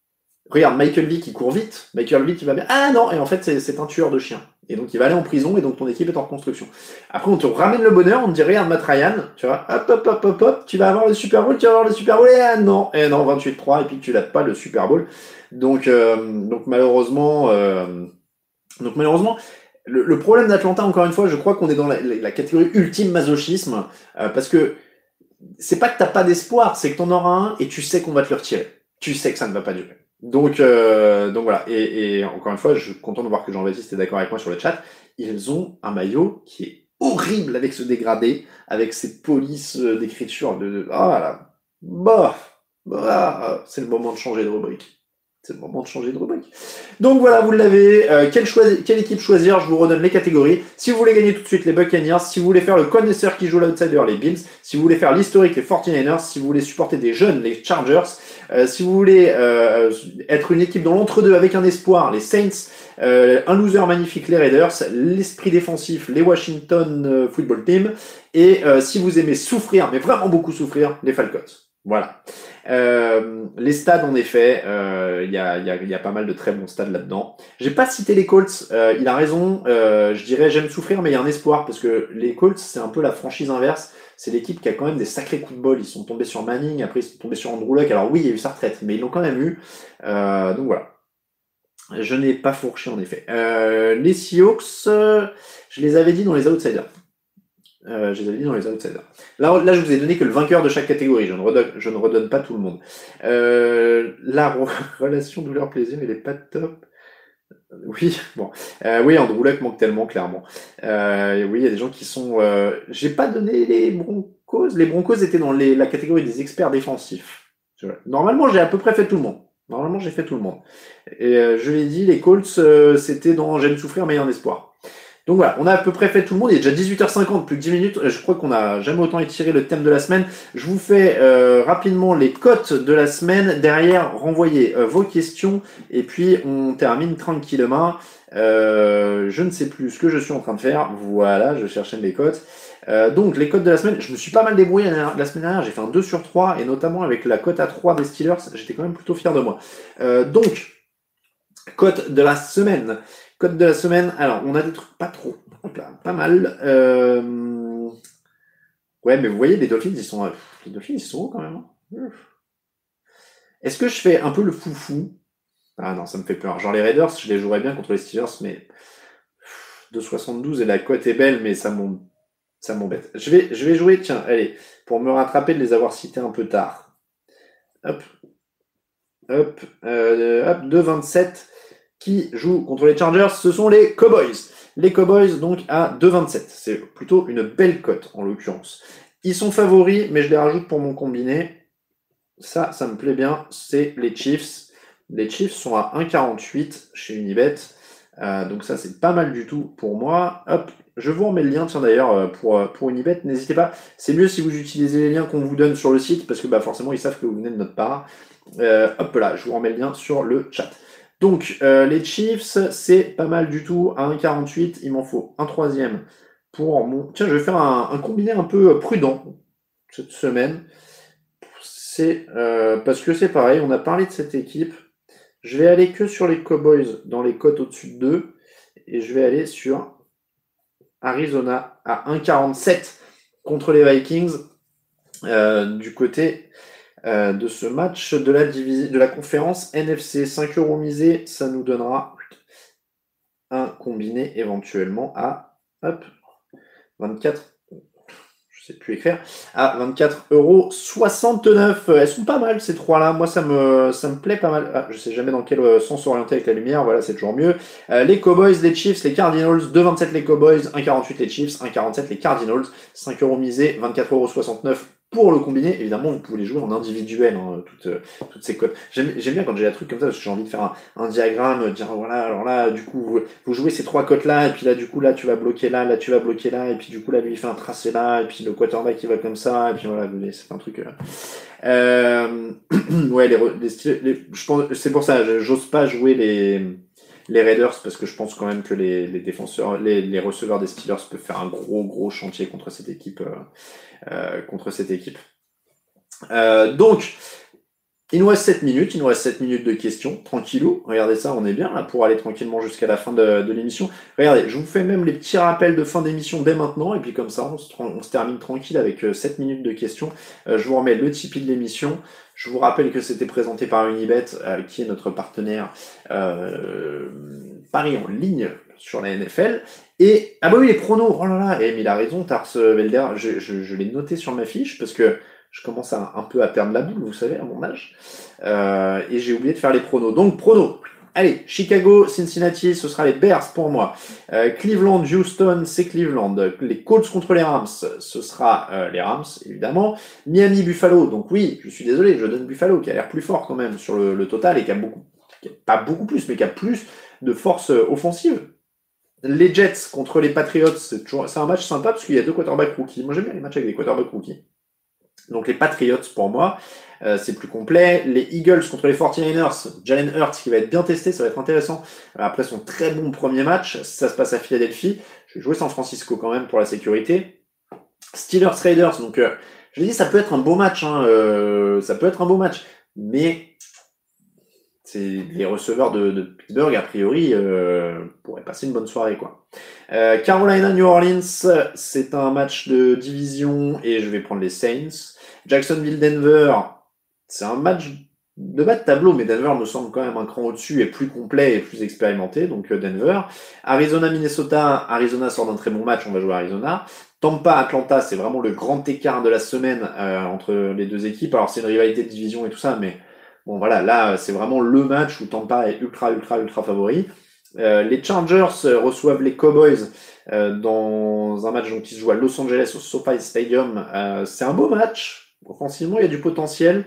Speaker 3: regarde, Michael Vick, il court vite. Michael Vick, il va bien. Ah non, et en fait, c'est, c'est un tueur de chiens. Et donc, il va aller en prison, et donc ton équipe est en reconstruction. Après, on te ramène le bonheur, on te dit, regarde, Matt Ryan, tu vois, hop, hop, hop, hop, hop, tu vas avoir le Super Bowl, tu vas avoir le Super Bowl, et ah non, et non, vingt-huit trois, et puis tu l'as pas le Super Bowl. Donc, euh, donc malheureusement, euh, donc malheureusement, le, le problème d'Atlanta, encore une fois, je crois qu'on est dans la, la catégorie ultime masochisme, euh, parce que c'est pas que t'as pas d'espoir, c'est que t'en auras un, et tu sais qu'on va te le retirer. Tu sais que ça ne va pas durer. Donc, euh, donc voilà. Et, et encore une fois, je suis content de voir que Jean-Baptiste est d'accord avec moi sur le chat. Ils ont un maillot qui est horrible avec ce dégradé, avec ces polices d'écriture de, de ah là, bah, bah, c'est le moment de changer de rubrique. C'est le moment de changer de rubrique. Donc voilà, vous l'avez. Euh, quelle, choisi- quelle équipe choisir? Je vous redonne les catégories. Si vous voulez gagner tout de suite, les Buccaneers. Si vous voulez faire le connaisseur qui joue l'outsider, les Bills. Si vous voulez faire l'historique, les forty-niners. Si vous voulez supporter des jeunes, les Chargers. Euh, si vous voulez euh, être une équipe dans l'entre-deux avec un espoir, les Saints. Euh, un loser magnifique, les Raiders. L'esprit défensif, les Washington euh, Football Team. Et euh, si vous aimez souffrir, mais vraiment beaucoup souffrir, les Falcons. Voilà. Euh, les stades, en effet, il euh, y, a, y, a, y a pas mal de très bons stades là-dedans. J'ai pas cité les Colts, euh, il a raison, euh, je dirais j'aime souffrir, mais il y a un espoir, parce que les Colts, c'est un peu la franchise inverse, c'est l'équipe qui a quand même des sacrés coups de bol, ils sont tombés sur Manning, après ils sont tombés sur Andrew Luck, alors oui, il y a eu sa retraite, mais ils l'ont quand même eu, euh, donc voilà. Je n'ai pas fourché, en effet. Euh, les Seahawks, euh, je les avais dit dans les outsiders. Euh, je les avais dit dans les outsiders. Là, là, je vous ai donné que le vainqueur de chaque catégorie. Je ne redonne, je ne redonne pas tout le monde. Euh, la relation douleur-plaisir, elle est pas top. Oui, bon. Euh, oui, Andrew Luck manque tellement, clairement. Euh, oui, il y a des gens qui sont... Euh... J'ai pas donné les Broncos. Les Broncos étaient dans les, la catégorie des experts défensifs. Normalement, j'ai à peu près fait tout le monde. Normalement, j'ai fait tout le monde. Et euh, je l'ai dit, les Colts, euh, c'était dans J'aime souffrir, mais il y a un espoir. Donc voilà, on a à peu près fait tout le monde. Il est déjà dix-huit heures cinquante, plus que dix minutes. Je crois qu'on n'a jamais autant étiré le thème de la semaine. Je vous fais euh, rapidement les cotes de la semaine. Derrière, renvoyez euh, vos questions. Et puis, on termine tranquillement. Euh, je ne sais plus ce que je suis en train de faire. Voilà, je cherchais mes cotes. Euh, donc, les cotes de la semaine. Je me suis pas mal débrouillé la, la semaine dernière. J'ai fait un deux sur trois. Et notamment avec la cote à trois des Steelers. J'étais quand même plutôt fier de moi. Euh, donc, cote de la semaine. Code de la semaine, alors on a des trucs pas trop, pas mal. Euh... Ouais, mais vous voyez, les Dolphins, ils sont, les Dolphins, ils sont hauts quand même. Hein. Est-ce que je fais un peu le foufou? Ah non, ça me fait peur. Genre les Raiders, je les jouerais bien contre les Steelers, mais deux soixante-douze et la cote est belle, mais ça m'embête. Ça m'embête. Je vais, je vais jouer, tiens, allez, pour me rattraper de les avoir cités un peu tard. Hop, hop, euh, hop, deux vingt-sept. Qui joue contre les Chargers, ce sont les Cowboys. Les Cowboys, donc, à deux vingt-sept. C'est plutôt une belle cote, en l'occurrence. Ils sont favoris, mais je les rajoute pour mon combiné. Ça, ça me plaît bien. C'est les Chiefs. Les Chiefs sont à un quarante-huit chez Unibet. Euh, donc ça, c'est pas mal du tout pour moi. Hop, je vous remets le lien, tiens d'ailleurs, pour, pour Unibet. N'hésitez pas. C'est mieux si vous utilisez les liens qu'on vous donne sur le site, parce que bah, forcément, ils savent que vous venez de notre part. Euh, hop là, je vous remets le lien sur le chat. Donc, euh, les Chiefs, c'est pas mal du tout. À un quarante-huit, il m'en faut un troisième pour mon... Tiens, je vais faire un, un combiné un peu prudent cette semaine. C'est euh, parce que c'est pareil, on a parlé de cette équipe. Je vais aller que sur les Cowboys dans les cotes au-dessus de deux. Et je vais aller sur Arizona à un quarante-sept contre les Vikings. Euh, du côté... Euh, de ce match de la division de la conférence N F C. cinq euros misés, ça nous donnera un combiné éventuellement à hop, vingt-quatre, je sais plus écrire, à vingt-quatre euros soixante-neuf. Elles sont pas mal ces trois-là. Moi, ça me ça me plaît pas mal. Ah, je sais jamais dans quel sens orienter avec la lumière. Voilà, c'est toujours mieux. Euh, les Cowboys, les Chiefs, les Cardinals, deux vingt-sept les Cowboys, un quarante-huit les Chiefs, un quarante-sept les Cardinals, cinq euros misés, vingt-quatre euros soixante-neuf. Pour le combiné, évidemment, vous pouvez les jouer en individuel, hein, toutes, toutes ces cotes. J'aime, j'aime bien quand j'ai un truc comme ça, parce que j'ai envie de faire un, un diagramme, dire voilà, alors là, du coup, vous, vous jouez ces trois cotes-là, et puis là, du coup, là, tu vas bloquer là, là, tu vas bloquer là, et puis du coup, là, lui, il fait un tracé là, et puis le quarterback, il va comme ça, et puis voilà, c'est un truc... Euh... Euh... ouais, les, les, styles, les, je pense, c'est pour ça, j'ose pas jouer les... les Raiders, parce que je pense quand même que les, les défenseurs, les, les receveurs des Steelers peuvent faire un gros, gros chantier contre cette équipe... Euh... Euh, contre cette équipe. Euh, donc, Il nous reste sept minutes, il nous reste sept minutes de questions, tranquillou. Regardez ça, on est bien là pour aller tranquillement jusqu'à la fin de, de l'émission. Regardez, je vous fais même les petits rappels de fin d'émission dès maintenant, et puis comme ça, on se, on se termine tranquille avec euh, sept minutes de questions. Euh, je vous remets le Tipeee de l'émission. Je vous rappelle que c'était présenté par Unibet, euh, qui est notre partenaire euh, Paris en ligne sur la N F L. Et, ah bah oui, les pronos, oh là là, eh, mais il a raison, Tars Velder, je, je, je l'ai noté sur ma fiche, parce que je commence à, un peu à perdre la boule, vous savez, à mon âge. Euh, et j'ai oublié de faire les pronos. Donc, pronos. Allez, Chicago, Cincinnati, ce sera les Bears pour moi. Euh, Cleveland, Houston, c'est Cleveland. Les Colts contre les Rams, ce sera euh, les Rams, évidemment. Miami, Buffalo. Donc oui, je suis désolé, je donne Buffalo, qui a l'air plus fort quand même sur le, le total et qui a beaucoup, qui a pas beaucoup plus, mais qui a plus de force offensive. Les Jets contre les Patriots, c'est toujours, c'est un match sympa parce qu'il y a deux quarterbacks rookies. Moi, j'aime bien les matchs avec des quarterbacks rookies. Donc les Patriots pour moi, euh, c'est plus complet. Les Eagles contre les forty-niners, Jalen Hurts qui va être bien testé, ça va être intéressant. Après son très bon premier match, ça se passe à Philadelphie. Je vais jouer San Francisco quand même pour la sécurité. Steelers Raiders, donc euh, je l'ai dit, ça peut être un beau match, hein, euh, ça peut être un beau match, mais c'est les receveurs de, de Pittsburgh a priori euh, pourraient passer une bonne soirée quoi. Euh, Carolina New Orleans, c'est un match de division et je vais prendre les Saints. Jacksonville Denver, c'est un match de bas de tableau, mais Denver me semble quand même un cran au-dessus et plus complet et plus expérimenté, donc Denver. Arizona Minnesota, Arizona sort d'un très bon match, on va jouer Arizona. Tampa Atlanta, c'est vraiment le grand écart de la semaine euh, entre les deux équipes. Alors c'est une rivalité de division et tout ça, mais bon voilà, là c'est vraiment le match où Tampa est ultra ultra ultra favori. Euh, les Chargers reçoivent les Cowboys euh, dans un match donc, qui se joue à Los Angeles au SoFi Stadium. Euh, c'est un beau match. Offensivement, il y a du potentiel.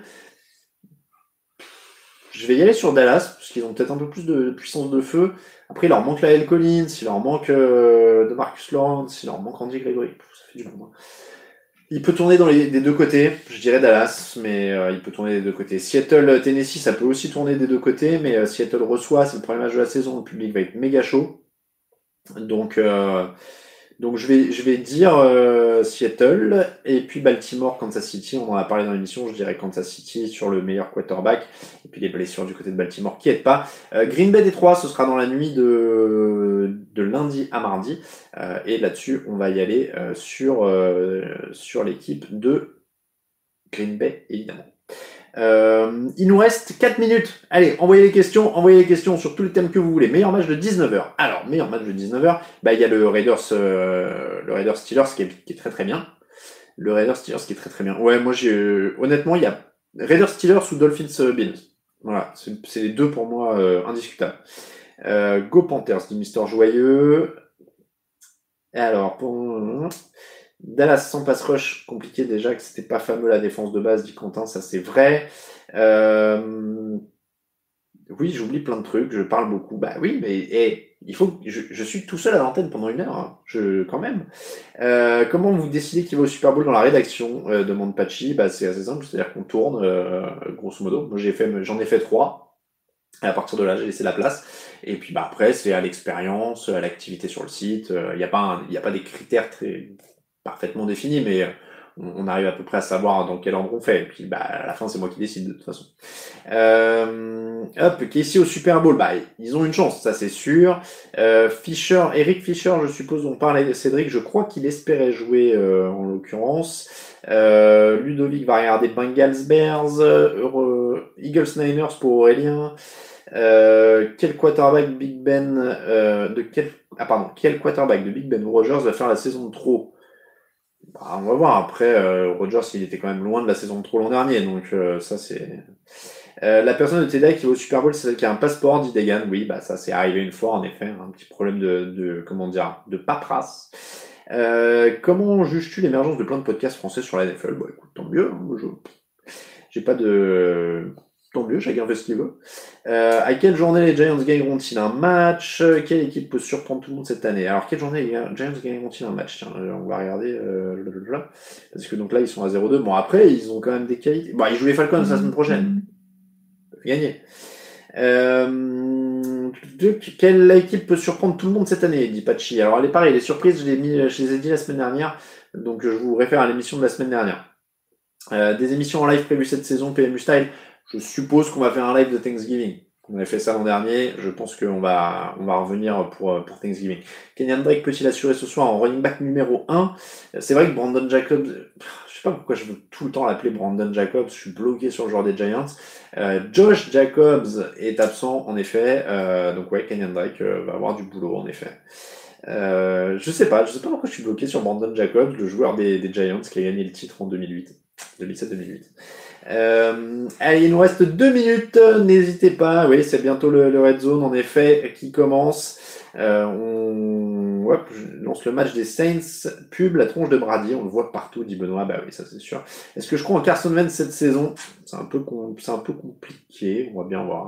Speaker 3: Je vais y aller sur Dallas, parce qu'ils ont peut-être un peu plus de puissance de feu. Après, il leur manque Lael Collins, il leur manque euh, de Marcus Lawrence, il leur manque Andy Gregory. Ça fait du bon. Il peut tourner dans les des deux côtés, je dirais Dallas, mais euh, il peut tourner des deux côtés. Seattle, Tennessee, ça peut aussi tourner des deux côtés, mais euh, Seattle reçoit, c'est le premier match de la saison, le public va être méga chaud. Donc, euh, donc je vais je vais dire euh, Seattle, et puis Baltimore, Kansas City, on en a parlé dans l'émission, je dirais Kansas City sur le meilleur quarterback, et puis les blessures du côté de Baltimore qui aident pas. Euh, Green Bay Détroit, ce sera dans la nuit de, de lundi à mardi, euh, et là-dessus, on va y aller euh, sur, euh, sur l'équipe de Green Bay, évidemment. Euh, il nous reste quatre minutes. Allez, envoyez les questions, envoyez les questions sur tous les thèmes que vous voulez. Meilleur match de dix-neuf heures. Alors, meilleur match de dix-neuf heures, bah, il y a le Raiders, euh, le Raiders Steelers qui est, qui est très très bien. Le Raiders Steelers qui est très très bien. Ouais, moi, j'ai, euh, honnêtement, il y a Raiders Steelers ou Dolphins Bills. Voilà, c'est, c'est les deux pour moi, euh, indiscutables. Euh, Go Panthers, dit Mister Joyeux. Et alors, pour, Dallas sans pass rush, compliqué déjà, que c'était pas fameux la défense de base, dit Quentin, ça c'est vrai. Euh... Oui, j'oublie plein de trucs, je parle beaucoup. Bah oui, mais hey, il faut que je, je suis tout seul à l'antenne pendant une heure, hein. Je quand même. Euh, comment vous décidez qui va au Super Bowl dans la rédaction, euh, demande Pachi. Bah c'est assez simple, c'est-à-dire qu'on tourne, euh, grosso modo. Moi j'ai fait, j'en ai fait trois. Et à partir de là, j'ai laissé la place. Et puis bah après, c'est à l'expérience, à l'activité sur le site. Il euh, n'y a pas, il y a pas des critères très parfaitement défini, mais on, on arrive à peu près à savoir dans quel ordre on fait. Et puis, bah, à la fin, c'est moi qui décide de toute façon. Euh, hop, qui est ici au Super Bowl, bah, ils ont une chance, ça c'est sûr. Euh, Fischer, Eric Fischer, je suppose, on parlait de Cédric, je crois qu'il espérait jouer euh, en l'occurrence. Euh, Ludovic va regarder Bengals Bears, euh, Eagles Niners pour Aurélien. Euh, quel quarterback Big Ben euh, de quel ah pardon quel quarterback de Big Ben ou Rodgers va faire la saison de trop? Bah, on va voir. Après, euh, Rodgers, il était quand même loin de la saison de trop l'an dernier, donc euh, ça c'est. Euh, la personne de T D A qui va au Super Bowl, c'est celle qui a un passeport, dit Degan. Oui, bah ça c'est arrivé une fois en effet, un petit problème de, de comment dire, de paperasse. Euh, comment juges-tu l'émergence de plein de podcasts français sur la N F L? Bah écoute, tant mieux. Hein, je j'ai pas de tant mieux, chacun fait ce qu'il veut. Euh, à quelle journée les Giants gagneront-ils un match? Quelle équipe peut surprendre tout le monde cette année? Alors, quelle journée les Giants gagneront-ils un match? Tiens, on va regarder. Euh, parce que donc là, ils sont à zéro deux. Bon, après, ils ont quand même des qualités. Bon, ils jouent les Falcons la semaine prochaine. Ils peuvent gagner. Euh, quelle équipe peut surprendre tout le monde cette année, dit Pachi. Alors, elle est pareille, les surprises, je les, mis, je les ai dit la semaine dernière. Donc, je vous réfère à l'émission de la semaine dernière. Euh, des émissions en live prévues cette saison, P M U Style. je suppose qu'on va faire un live de Thanksgiving. On avait fait ça l'an dernier, je pense qu'on va, on va revenir pour, pour Thanksgiving. Kenyan Drake peut-il assurer ce soir en running back numéro un? C'est vrai que Brandon Jacobs, je sais pas pourquoi je veux tout le temps l'appeler Brandon Jacobs, je suis bloqué sur le joueur des Giants. Euh, Josh Jacobs est absent, en effet, euh, donc ouais, Kenyan Drake euh, va avoir du boulot, en effet. Euh, je sais pas, je sais pas pourquoi je suis bloqué sur Brandon Jacobs, le joueur des, des Giants qui a gagné le titre en deux mille huit. deux mille sept deux mille huit. Euh, allez, il nous reste deux minutes, n'hésitez pas, oui, c'est bientôt le, le Red Zone, en effet, qui commence. Euh, on hop, je lance le match des Saints, pub, la tronche de Brady, on le voit partout, dit Benoît, bah oui, ça c'est sûr. Est-ce que je crois en Carson Wentz cette saison? C'est un peu, com- c'est un peu compliqué, on va bien voir.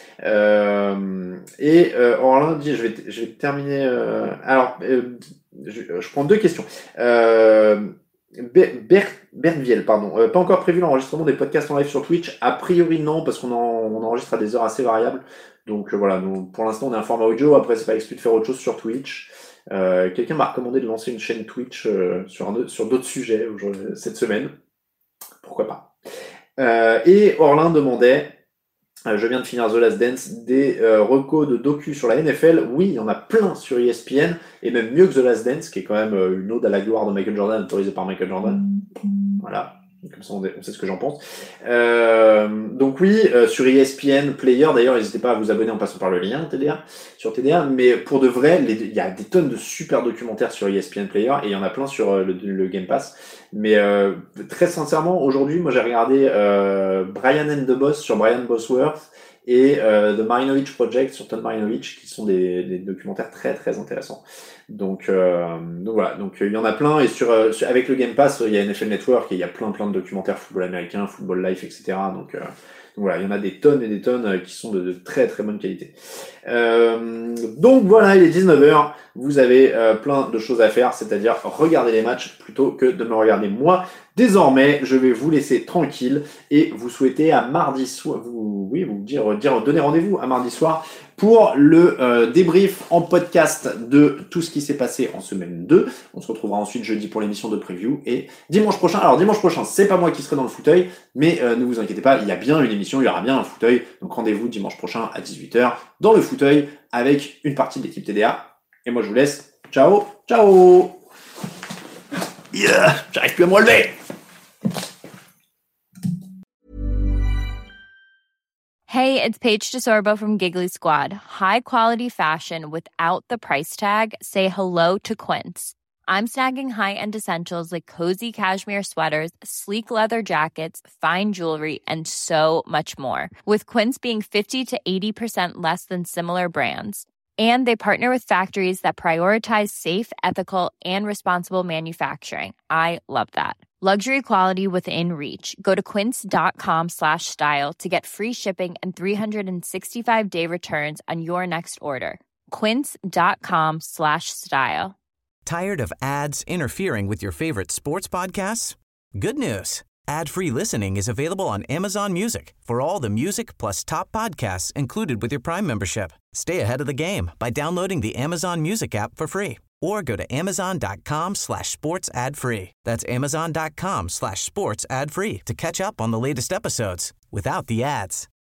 Speaker 3: Euh, et euh, Orlin dit, je vais, t- je vais terminer... Euh, alors, euh, je, je prends deux questions. Euh... Ber- Ber- Bertviel, pardon. Euh, pas encore prévu l'enregistrement des podcasts en live sur Twitch. A priori non, parce qu'on en, on enregistre à des heures assez variables. Donc euh, voilà, nous, pour l'instant on est un format audio. Après c'est pas exclu de faire autre chose sur Twitch. Euh, quelqu'un m'a recommandé de lancer une chaîne Twitch euh, sur, un, sur d'autres sujets cette semaine. Pourquoi pas. Euh, et Orlin demandait, euh, je viens de finir The Last Dance, des euh, recos de docu sur la N F L. Oui, il y en a plein sur E S P N, et même mieux que The Last Dance, qui est quand même euh, une ode à la gloire de Michael Jordan, autorisée par Michael Jordan. Voilà, comme ça on, on sait ce que j'en pense. Euh, donc oui, euh, sur E S P N Player, d'ailleurs, n'hésitez pas à vous abonner en passant par le lien T D A, sur T D A, mais pour de vrai, les, il y a des tonnes de super documentaires sur E S P N Player, et il y en a plein sur euh, le, le Game Pass. Mais euh, très sincèrement, aujourd'hui, moi j'ai regardé euh, Brian and the Boss sur Brian Bosworth, et euh, The Marinovich Project sur Tom Marinovich, qui sont des, des documentaires très très intéressants. Donc, euh, donc voilà, donc il y en a plein, et sur, euh, sur avec le Game Pass, il y a N F L Network, et il y a plein plein de documentaires football américain, football life, et cetera. Donc, euh, donc voilà, il y en a des tonnes et des tonnes euh, qui sont de, de très très bonne qualité. Euh, donc voilà, il est dix-neuf heures, vous avez euh, plein de choses à faire, c'est-à-dire regarder les matchs plutôt que de me regarder moi. Désormais, je vais vous laisser tranquille et vous souhaiter à mardi soir, vous, oui, vous dire, dire, donner rendez-vous à mardi soir pour le euh, débrief en podcast de tout ce qui s'est passé en semaine deux. On se retrouvera ensuite jeudi pour l'émission de preview et dimanche prochain. Alors dimanche prochain, c'est pas moi qui serai dans le fauteuil, mais euh, ne vous inquiétez pas, il y a bien une émission, il y aura bien un fauteuil. Donc rendez-vous dimanche prochain à dix-huit heures dans le fauteuil avec une partie de l'équipe T D A. Et moi je vous laisse. Ciao, ciao. Yeah, j'arrive plus à me relever.
Speaker 2: Hey, it's Paige DeSorbo from Giggly Squad. High quality fashion without the price tag. Say hello to Quince. I'm snagging high-end essentials like cozy cashmere sweaters, sleek leather jackets, fine jewelry, and so much more. With Quince being fifty to eighty percent less than similar brands. And they partner with factories that prioritize safe, ethical, and responsible manufacturing. I love that. Luxury quality within reach. Go to quince.com slash style to get free shipping and three sixty-five day returns on your next order. Quince.com slash style.
Speaker 6: Tired of ads interfering with your favorite sports podcasts? Good news. Ad-free listening is available on Amazon Music for all the music plus top podcasts included with your Prime membership. Stay ahead of the game by downloading the Amazon Music app for free or go to amazon.com slash sports ad free. That's amazon.com slash sports ad free to catch up on the latest episodes without the ads.